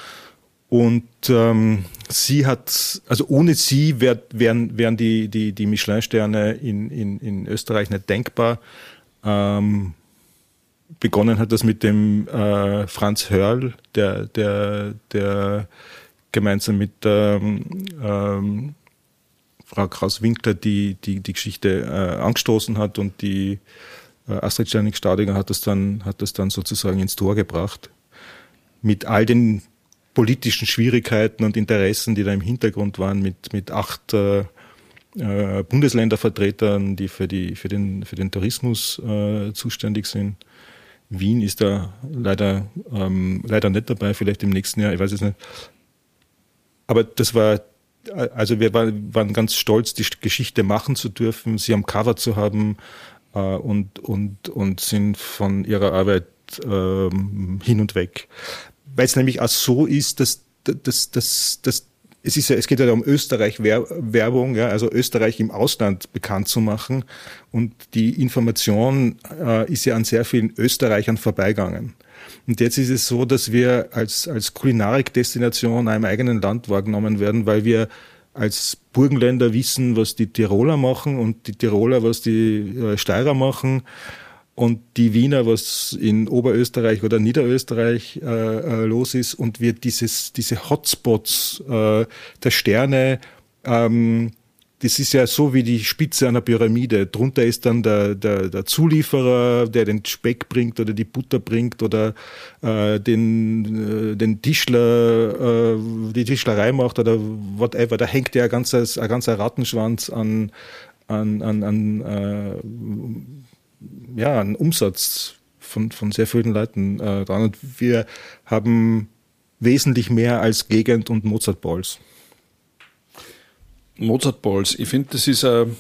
Und ähm, sie hat, also ohne sie wär, wären, wären die, die, die Michelin-Sterne in, in, in Österreich nicht denkbar. Ähm, begonnen hat das mit dem äh, Franz Hörl, der, der, der gemeinsam mit ähm, ähm, Frau Kraus-Winkler die, die, die Geschichte äh, angestoßen hat, und die äh, Astrid Sternig-Staudinger hat das dann, hat das dann sozusagen ins Tor gebracht. Mit all den politischen Schwierigkeiten und Interessen, die da im Hintergrund waren, mit, mit acht äh, äh, Bundesländervertretern, die für, die, für, den, für den Tourismus äh, zuständig sind. Wien ist da leider, ähm, leider nicht dabei, vielleicht im nächsten Jahr, ich weiß es nicht. Aber das war, also wir waren, waren ganz stolz, die Geschichte machen zu dürfen, sie am Cover zu haben äh, und, und, und sind von ihrer Arbeit äh, hin und weg. Weil es nämlich auch so ist, dass, dass, dass, dass es ist ja, es geht ja um Österreich-Werbung, ja, also Österreich im Ausland bekannt zu machen, und die Information äh, ist ja an sehr vielen Österreichern vorbeigegangen. Und jetzt ist es so, dass wir als, als Kulinarik-Destination einem eigenen Land wahrgenommen werden, weil wir als Burgenländer wissen, was die Tiroler machen, und die Tiroler, was die äh, Steirer machen, und die Wiener, was in Oberösterreich oder Niederösterreich äh, äh, los ist, und wir dieses, diese Hotspots äh, der Sterne, ähm, das ist ja so wie die Spitze einer Pyramide. Drunter ist dann der, der, der Zulieferer, der den Speck bringt oder die Butter bringt, oder äh, den, äh, den Tischler, äh, die Tischlerei macht oder whatever. Da hängt ja ein ganzer, ein ganzer Rattenschwanz an, an, an, an äh, ja, ein Umsatz von, von sehr vielen Leuten äh, dran. Und wir haben wesentlich mehr als Gegend und Mozart Balls. Mozart Balls, ich finde, das ist ein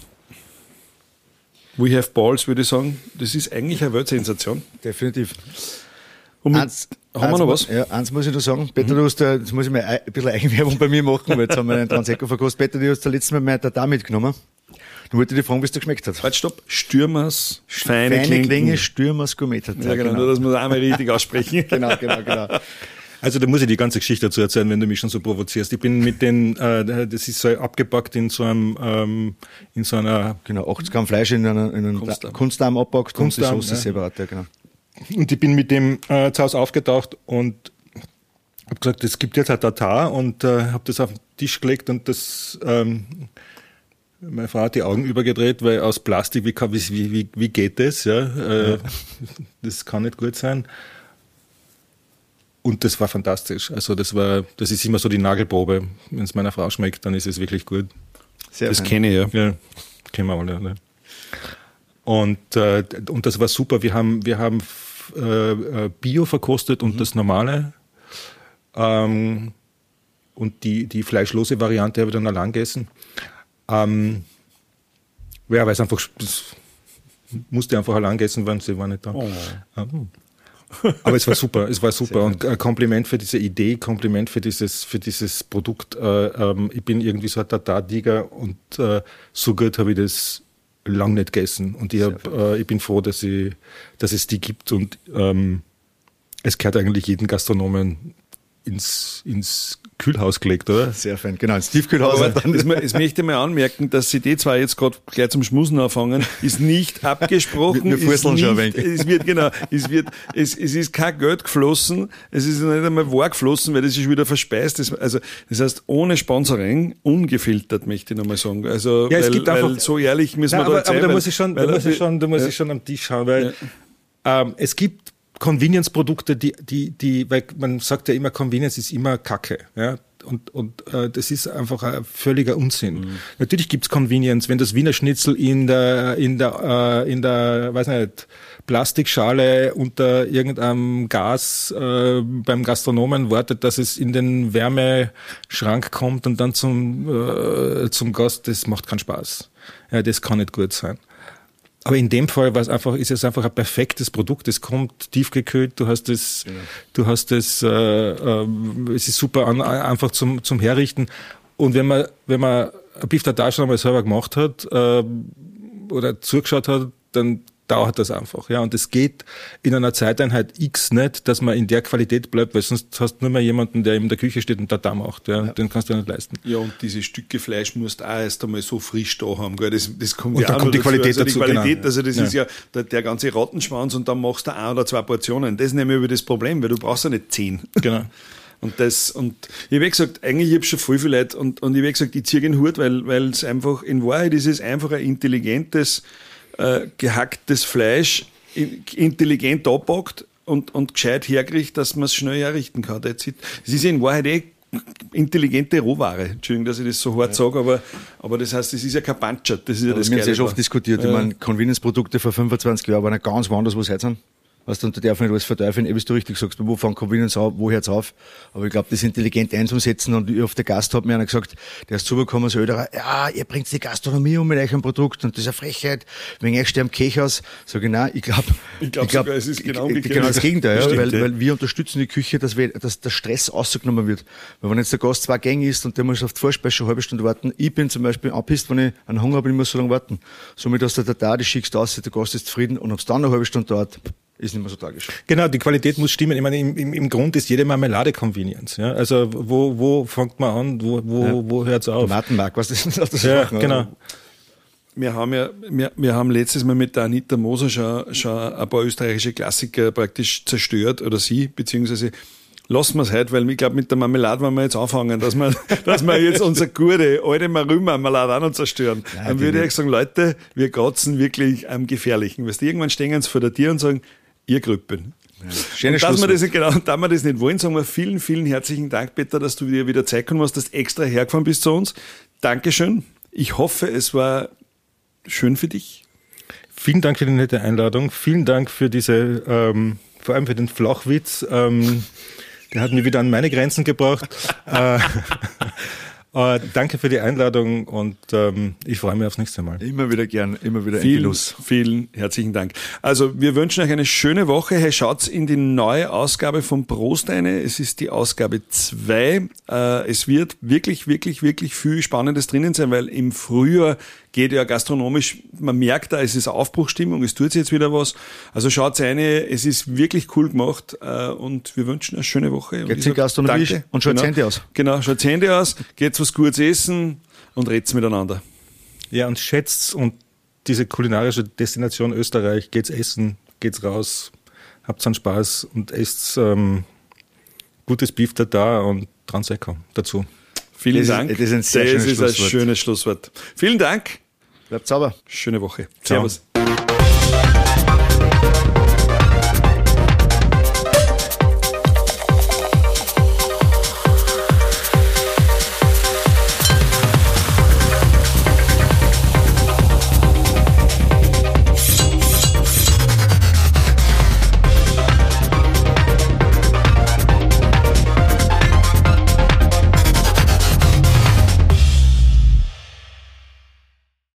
We have Balls, würde ich sagen. Das ist eigentlich eine Weltsensation. Definitiv. Und mit, eins, haben eins, wir noch was? Ja, eins muss ich noch sagen. Peter, mhm. du hast, jetzt muss ich mal ein bisschen Eigenwerbung bei mir machen, weil jetzt haben wir einen Transeco verkostet. Peter, du hast das letzte Mal meinen Tatar mitgenommen. Dann wollte ich dich fragen, wie es dir geschmeckt hat. Halt, stopp. Stürmers, feine, feine Klänge. Klänge, Stürmers Gourmet. Ja, genau, genau, nur dass wir das einmal richtig aussprechen. Genau, genau, genau. Also da muss ich die ganze Geschichte dazu erzählen, wenn du mich schon so provozierst. Ich bin mit den, äh, das ist so abgepackt in so einem, ähm, in so einer... Genau, achtzig Gramm Fleisch in einer, in einem Kunstdarm, Kunstdarm abpackt, Kunstdarm, und die Soße ja. separat, ja, genau. Und ich bin mit dem äh, zu Hause aufgetaucht und habe gesagt, es gibt jetzt ein Tatar, und äh, habe das auf den Tisch gelegt, und das... Ähm, meine Frau hat die Augen übergedreht, weil aus Plastik, wie, kann, wie, wie, wie geht das? Ja? Äh, ja. Das kann nicht gut sein. Und das war fantastisch. Also das war, das ist immer so die Nagelprobe. Wenn es meiner Frau schmeckt, dann ist es wirklich gut. Sehr das kenne ich, ja. Ja, kennen wir alle. Ne? Und, äh, und das war super. Wir haben, wir haben äh, Bio verkostet und mhm. das Normale. Ähm, und die, die fleischlose Variante habe ich dann allein gegessen. Ähm, ja, weil es einfach, das musste einfach allein gegessen werden, sie war nicht da. Oh. Ähm, aber es war super, es war super und äh, Kompliment für diese Idee, Kompliment für dieses, für dieses Produkt. Äh, ähm, ich bin irgendwie so ein Tatar-Tiger und äh, so gut habe ich das lang nicht gegessen und ich, hab, äh, ich bin froh, dass, ich, dass es die gibt und ähm, es gehört eigentlich jeden Gastronomen ins, ins Kühlhaus gelegt, oder? Sehr fein, genau, ins Tiefkühlhaus. Aber dann es, es möchte ich mal anmerken, dass sie die zwei jetzt gerade gleich zum Schmusen anfangen, ist nicht abgesprochen. Wir fusseln schon ein wenig. Es wird, genau, es wird, es, es ist kein Geld geflossen, es ist nicht einmal wahr geflossen, weil das ist wieder verspeist. Das, also, das heißt, ohne Sponsoring, ungefiltert, möchte ich nochmal sagen. Also, ja, es weil, gibt weil einfach, so ehrlich müssen nein, wir da aber, sein. aber da weil, muss ich schon, weil, da muss ich schon, da muss ja. ich schon am Tisch schauen, weil ja. ähm, es gibt Convenience-Produkte, die, die, die, weil man sagt ja immer, Convenience ist immer Kacke, ja. Und, und äh, das ist einfach ein völliger Unsinn. Mhm. Natürlich gibt's Convenience, wenn das Wiener Schnitzel in der, in der, äh, in der, weiß nicht, Plastikschale unter irgendeinem Gas äh, beim Gastronomen wartet, dass es in den Wärmeschrank kommt und dann zum, äh, zum Gast, das macht keinen Spaß. Ja, das kann nicht gut sein. Aber in dem Fall war es einfach, ist es einfach ein perfektes Produkt. Es kommt tiefgekühlt, du hast es, ja. du hast es, äh, äh, es ist super an, einfach zum, zum Herrichten. Und wenn man, wenn man ein Beef Tartare schon einmal selber gemacht hat, äh, oder zugeschaut hat, dann dauert das einfach, ja. Und es geht in einer Zeiteinheit X nicht, dass man in der Qualität bleibt, weil sonst hast du nur mehr jemanden, der in der Küche steht und Tartare macht, ja. ja. Den kannst du nicht leisten. Ja, und diese Stücke Fleisch musst du auch erst einmal so frisch da haben, gell. Das, das kommt und ja dann auch kommt die dazu. Qualität also dazu, die Qualität, genau. also das ja. ist ja der, der ganze Rattenschwanz und dann machst du ein oder zwei Portionen. Das nehme ich über das Problem, weil du brauchst ja nicht zehn. Genau. Und das, und ich habe gesagt, eigentlich habe ich schon voll viel Leute und, und ich habe gesagt, ich ziehe den Hut, weil, weil es einfach, in Wahrheit ist es einfach ein intelligentes, äh, gehacktes Fleisch, intelligent abpackt und, und gescheit herkriegt, dass man es schnell herrichten kann. Es ist in Wahrheit eh intelligente Rohware. Entschuldigung, dass ich das so hart ja. sage, aber, aber das heißt, es ist ja kein Puncher. Das ist ja das Wir haben es ja schon war. oft diskutiert. Ja. Ich meine, Convenience-Produkte vor fünfundzwanzig Jahren waren ja ganz woanders, wo sie heute sind. Weißt du, und da darf man nicht alles verteufeln, wie du richtig sagst, wo fängt Convenience an, wo hört's auf? Aber ich glaube, das intelligent einzusetzen und ich auf der Gast hat mir einer gesagt, der ist zugekommen, so älterer, ja, ihr bringt die Gastronomie um mit eurem Produkt und das ist eine Frechheit, wegen euch sterben Kechers. Sag ich, nein, ich glaube, ich glaube, glaub, es ist genau umgekehrt. Genau das Gegenteil, ja, Stimmt, weil, ja. weil wir unterstützen die Küche, dass, wir, dass der Stress rausgenommen wird. Weil wenn jetzt der Gast zwei Gänge isst und der muss auf die Vorspeise schon eine halbe Stunde warten, ich bin zum Beispiel angepisst, wenn ich einen Hunger habe, ich muss so lange warten. Somit hast du der Tatar, die schickst aus, der Gast ist zufrieden und ob es dann eine halbe Stunde dauert, ist nicht mehr so tragisch. Genau, die Qualität muss stimmen. Ich meine, im, im, im Grund ist jede Marmelade Convenience. Ja? Also wo, wo fängt man an, wo, wo, ja. wo hört es auf? Tomatenmark, was das, das ja, machen, genau. Wir haben ja, wir, wir haben letztes Mal mit der Anita Moser schon, schon ein paar österreichische Klassiker praktisch zerstört, oder sie, beziehungsweise lassen wir es heute, weil ich glaube, mit der Marmelade wollen wir jetzt anfangen, dass wir, dass wir jetzt unsere gute, alte Marmelade auch noch zerstören. Nein, dann würde ich sagen, Leute, wir kratzen wirklich am Gefährlichen. Weißt du, irgendwann stehen sie vor der Tür und sagen, ihr Grüppeln. Ja, schönes und dass wir das nicht, genau, da wir das nicht wollen, sagen wir vielen, vielen herzlichen Dank, Peter, dass du dir wieder Zeit genommen hast, dass du extra hergefahren bist zu uns. Dankeschön. Ich hoffe, es war schön für dich. Vielen Dank für die nette Einladung. Vielen Dank für diese, ähm, vor allem für den Flachwitz. Ähm, der hat mich wieder an meine Grenzen gebracht. äh, äh, danke für die Einladung und ähm, ich freue mich aufs nächste Mal. Immer wieder gern, immer wieder ein vielen, Genuss. Vielen herzlichen Dank. Also wir wünschen euch eine schöne Woche. Hey, schaut in die neue Ausgabe von Prosteine. Es ist die Ausgabe zwei. Äh, es wird wirklich, wirklich, wirklich viel Spannendes drinnen sein, weil im Frühjahr geht ja gastronomisch, man merkt da, es ist Aufbruchstimmung, es tut sich jetzt wieder was. Also schaut eine, es ist wirklich cool gemacht äh, und wir wünschen eine schöne Woche. Geht's in Gastronomie danke. Und schaut genau. Hände aus. Genau, schaut Hände aus, geht's was Gutes essen und redt's miteinander. Ja, und schätzt und diese kulinarische Destination Österreich, geht's essen, geht's raus, habt einen Spaß und esst ähm, gutes Beef Tartare und Transeco dazu. Vielen das Dank. Ist, das ist ein sehr das schönes ist Schlusswort. ein schönes Schlusswort. Vielen Dank. Bleibt sauber. Schöne Woche. Ciao. Servus.